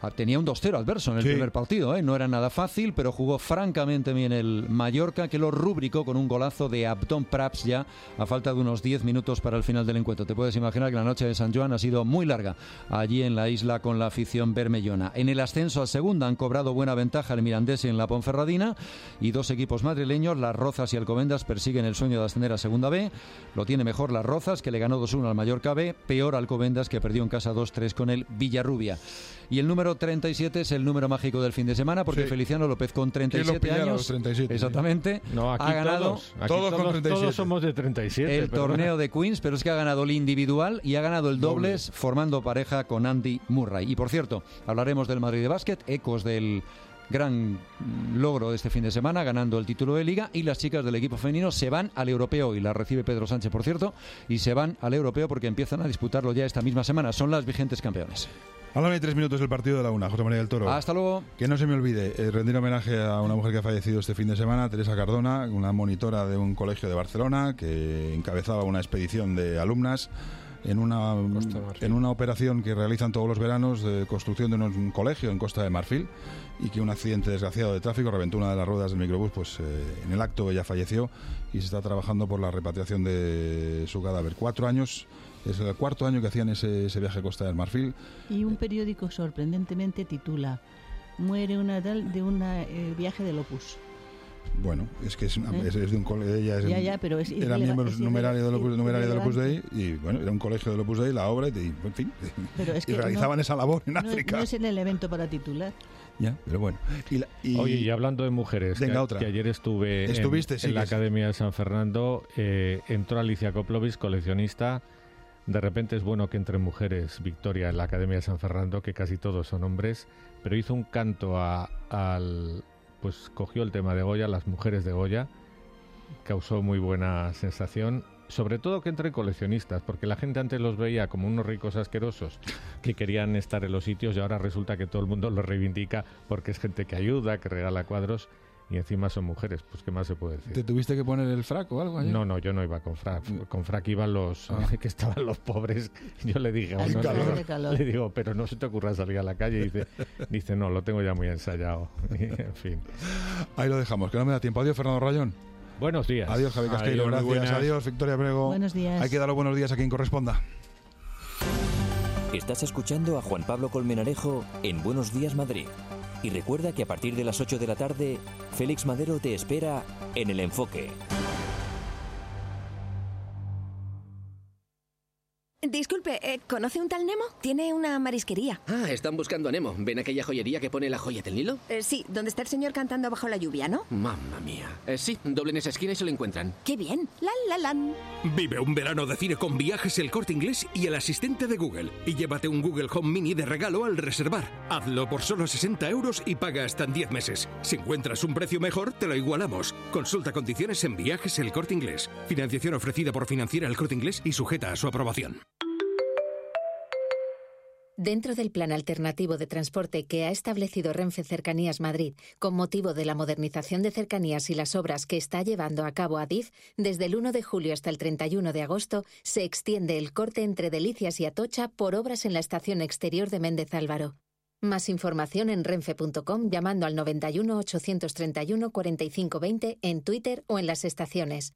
tenía un dos cero adverso en el Sí. primer partido, ¿eh? No era nada fácil, pero jugó francamente bien el Mallorca, que lo rubricó con un golazo de Abdón Praps ya a falta de unos diez minutos para el final del encuentro. Te puedes imaginar que la noche de San Joan ha sido muy larga allí en la isla con la afición bermellona. En el ascenso a segunda han cobrado buena ventaja el Mirandés y en la Ponferradina, y dos equipos madrileños, Las Rozas y Alcobendas, persiguen el sueño de ascender a segunda B. Lo tiene mejor Las Rozas, que le ganó dos uno al Mallorca B, peor Alcobendas, que perdió en casa dos tres con el Villarrubia. Y el número treinta y siete es el número mágico del fin de semana, porque Sí. Feliciano López, con treinta y ¿Quién lo siete pillara a años, los treinta y siete? exactamente, No, aquí ha ganado todos, aquí todos con todos, treinta y siete. todos somos de treinta y siete. el pero torneo bueno. de Queens, pero es que ha ganado el individual y ha ganado el dobles, formando pareja con Andy Murray. Y por cierto, hablaremos del Madrid de básquet, ecos del gran logro de este fin de semana, ganando el título de Liga, y las chicas del equipo femenino se van al europeo, y las recibe Pedro Sánchez, por cierto, y se van al europeo porque empiezan a disputarlo ya esta misma semana. Son las vigentes campeones. A la una y tres minutos del partido de la una. José María del Toro. Hasta luego. Que no se me olvide eh, rendir homenaje a una mujer que ha fallecido este fin de semana, Teresa Cardona, una monitora de un colegio de Barcelona que encabezaba una expedición de alumnas en una, en una operación que realizan todos los veranos de construcción de un colegio en Costa de Marfil, y que un accidente desgraciado de tráfico reventó una de las ruedas del microbús. Pues eh, en el acto ella falleció y se está trabajando por la repatriación de su cadáver. Cuatro años, es el cuarto año que hacían ese, ese viaje a Costa del Marfil. Y un periódico sorprendentemente titula: muere una tal de un eh, viaje del Opus. Bueno, es que es, una, ¿Eh? es, es de un colegio, ella es, Ya, ya, pero es era irreleva- miembro es numerario del Opus, irre- numerario del Opus Dei, irrelevante. y bueno, era un colegio del Opus Dei, la obra, y, en fin, Pero es y que realizaban no- esa labor en no, África. no es el elemento para titular. Ya, pero bueno. Y la- y- Oye, y hablando de mujeres, Venga, que, otra. que ayer estuve Estuviste, en, sí, en la que sí. Academia de San Fernando, eh, entró Alicia Koplovic, coleccionista. De repente es bueno que entren mujeres, Victoria, en la Academia de San Fernando, que casi todos son hombres, pero hizo un canto a, al... pues cogió el tema de Goya, las mujeres de Goya, causó muy buena sensación. Sobre todo que entren coleccionistas, porque la gente antes los veía como unos ricos asquerosos que querían estar en los sitios, y ahora resulta que todo el mundo los reivindica porque es gente que ayuda, que regala cuadros, y encima son mujeres. Pues ¿qué más se puede decir? ¿Te tuviste que poner el frac o algo ayer? No, no, yo no iba con frac. Con frac iban los Ah. que estaban los pobres. Yo le dije a Al uno, calor. le, De calor. le digo, pero no se te ocurra salir a la calle. Y dice, dice, no, lo tengo ya muy ensayado. Y, en fin. Ahí lo dejamos, que no me da tiempo. Adiós, Fernando Rayón. Buenos días. Adiós, Javier Casqueiro. Adiós, Gracias. buenas. Adiós, Victoria Prego. Buenos días. Hay que dar los buenos días a quien corresponda. Estás escuchando a Juan Pablo Colmenarejo en Buenos Días Madrid. Y recuerda que a partir de las ocho de la tarde, Félix Madero te espera en El Enfoque. Disculpe, eh, ¿conoce un tal Nemo? Tiene una marisquería. Ah, están buscando a Nemo. ¿Ven aquella joyería que pone la joya del Nilo? Eh, sí, donde está el señor cantando bajo la lluvia, ¿no? Mamma mía. Eh, sí, doblen esa esquina y se lo encuentran. ¡Qué bien! ¡La, la, lan! Vive un verano de cine con Viajes El Corte Inglés y el asistente de Google. Y llévate un Google Home Mini de regalo al reservar. Hazlo por solo sesenta euros y paga hasta en diez meses. Si encuentras un precio mejor, te lo igualamos. Consulta condiciones en Viajes El Corte Inglés. Financiación ofrecida por Financiera El Corte Inglés y sujeta a su aprobación. Dentro del plan alternativo de transporte que ha establecido Renfe Cercanías Madrid, con motivo de la modernización de cercanías y las obras que está llevando a cabo Adif, desde el uno de julio hasta el treinta y uno de agosto se extiende el corte entre Delicias y Atocha por obras en la estación exterior de Méndez Álvaro. Más información en renfe punto com llamando al noventa y uno, ochocientos treinta y uno, cuarenta y cinco veinte en Twitter o en las estaciones.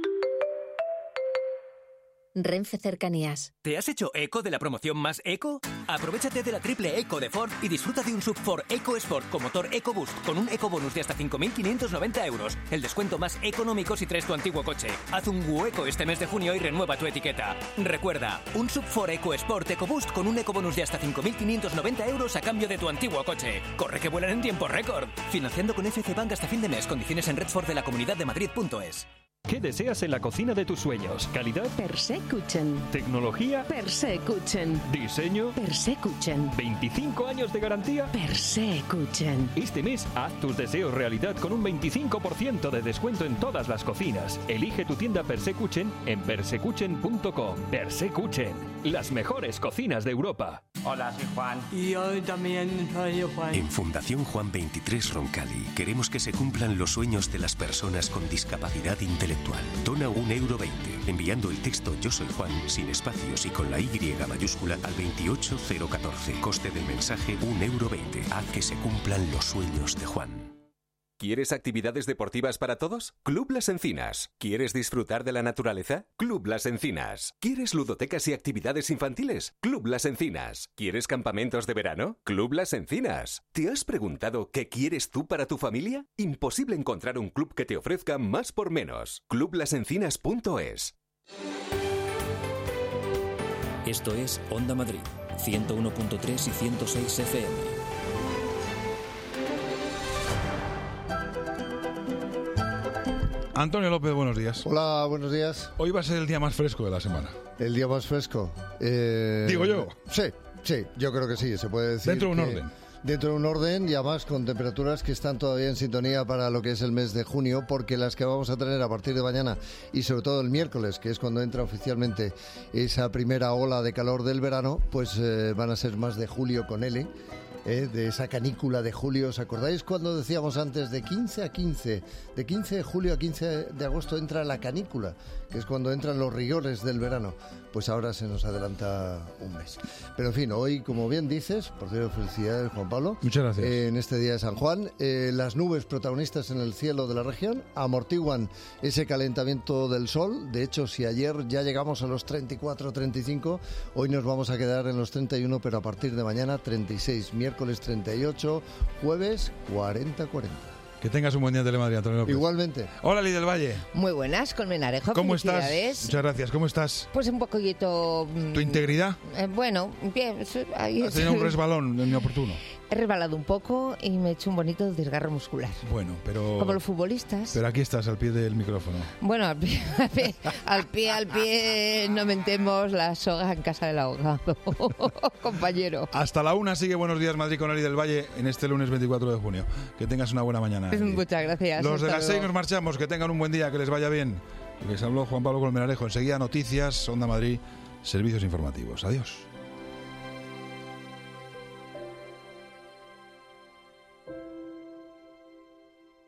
Renfe Cercanías. ¿Te has hecho eco de la promoción más eco? Aprovechate de la triple eco de Ford y disfruta de un sub Ford EcoSport con motor EcoBoost con un ecobonus de hasta cinco mil quinientos noventa euros. El descuento más económico si traes tu antiguo coche. Haz un hueco este mes de junio y renueva tu etiqueta. Recuerda, un sub Ford EcoSport EcoBoost con un ecobonus de hasta cinco mil quinientos noventa euros a cambio de tu antiguo coche. Corre que vuelan en tiempo récord. Financiando con F C Bank hasta fin de mes. Condiciones en redford de la comunidad de Madrid punto es. ¿Qué deseas en la cocina de tus sueños? ¿Calidad? Persekuchen. ¿Tecnología? Persekuchen. ¿Diseño? Persekuchen. ¿veinticinco años de garantía? Persekuchen. Este mes, haz tus deseos realidad con un veinticinco por ciento de descuento en todas las cocinas. Elige tu tienda Persekuchen en persekuchen punto com. Persekuchen, las mejores cocinas de Europa. Hola, soy Juan. Y yo también soy Juan. En Fundación Juan veintitrés Roncali queremos que se cumplan los sueños de las personas con discapacidad intelectual. Dona un euro veinte enviando el texto Yo soy Juan sin espacios y con la Y mayúscula al veintiocho cero catorce. Coste del mensaje un euro veinte. Haz que se cumplan los sueños de Juan. ¿Quieres actividades deportivas para todos? Club Las Encinas. ¿Quieres disfrutar de la naturaleza? Club Las Encinas. ¿Quieres ludotecas y actividades infantiles? Club Las Encinas. ¿Quieres campamentos de verano? Club Las Encinas. ¿Te has preguntado qué quieres tú para tu familia? Imposible encontrar un club que te ofrezca más por menos. club las encinas punto es. Esto es Onda Madrid, ciento uno punto tres y ciento seis F M. Antonio López, buenos días. Hola, buenos días. Hoy va a ser el día más fresco de la semana. ¿El día más fresco? Eh... Digo yo. Sí, sí, yo creo que sí, se puede decir. Dentro de un que... orden. Dentro de un orden y además con temperaturas que están todavía en sintonía para lo que es el mes de junio, porque las que vamos a tener a partir de mañana y sobre todo el miércoles, que es cuando entra oficialmente esa primera ola de calor del verano, pues eh, van a ser más de julio con L. Eh, de esa canícula de julio. ¿Os acordáis cuando decíamos antes de quince a quince? De quince de julio a quince de agosto entra la canícula, que es cuando entran los rigores del verano. Pues ahora se nos adelanta un mes. Pero en fin, hoy, como bien dices, por cierto, felicidades, Juan Pablo. Muchas gracias. Eh, en este día de San Juan, eh, las nubes protagonistas en el cielo de la región amortiguan ese calentamiento del sol. De hecho, si ayer ya llegamos a los treinta y cuatro, treinta y cinco, hoy nos vamos a quedar en los treinta y uno, pero a partir de mañana treinta y seis, miércoles treinta y ocho, jueves cuarenta cuarenta. Que tengas un buen día en Telemadrid, Antonio López. Igualmente. Hola, Lidia del Valle. Muy buenas, Colmenarejo. ¿Cómo estás? Muchas gracias. ¿Cómo estás? Pues un poquito... ¿Tu integridad? Eh, bueno, bien. Ahí ¿Has tenido un resbalón inoportuno? He resbalado un poco y me he hecho un bonito desgarro muscular. Bueno, pero... Como los futbolistas. Pero aquí estás, al pie del micrófono. Bueno, al pie, al pie, al pie, al pie no mentemos la soga en casa del ahogado, compañero. Hasta la una sigue Buenos Días Madrid con Eli del Valle en este lunes veinticuatro de junio. Que tengas una buena mañana. Muchas gracias. Los de las luego. seis nos marchamos, que tengan un buen día, que les vaya bien. Les habló Juan Pablo Colmenarejo. Enseguida noticias, Onda Madrid, servicios informativos. Adiós.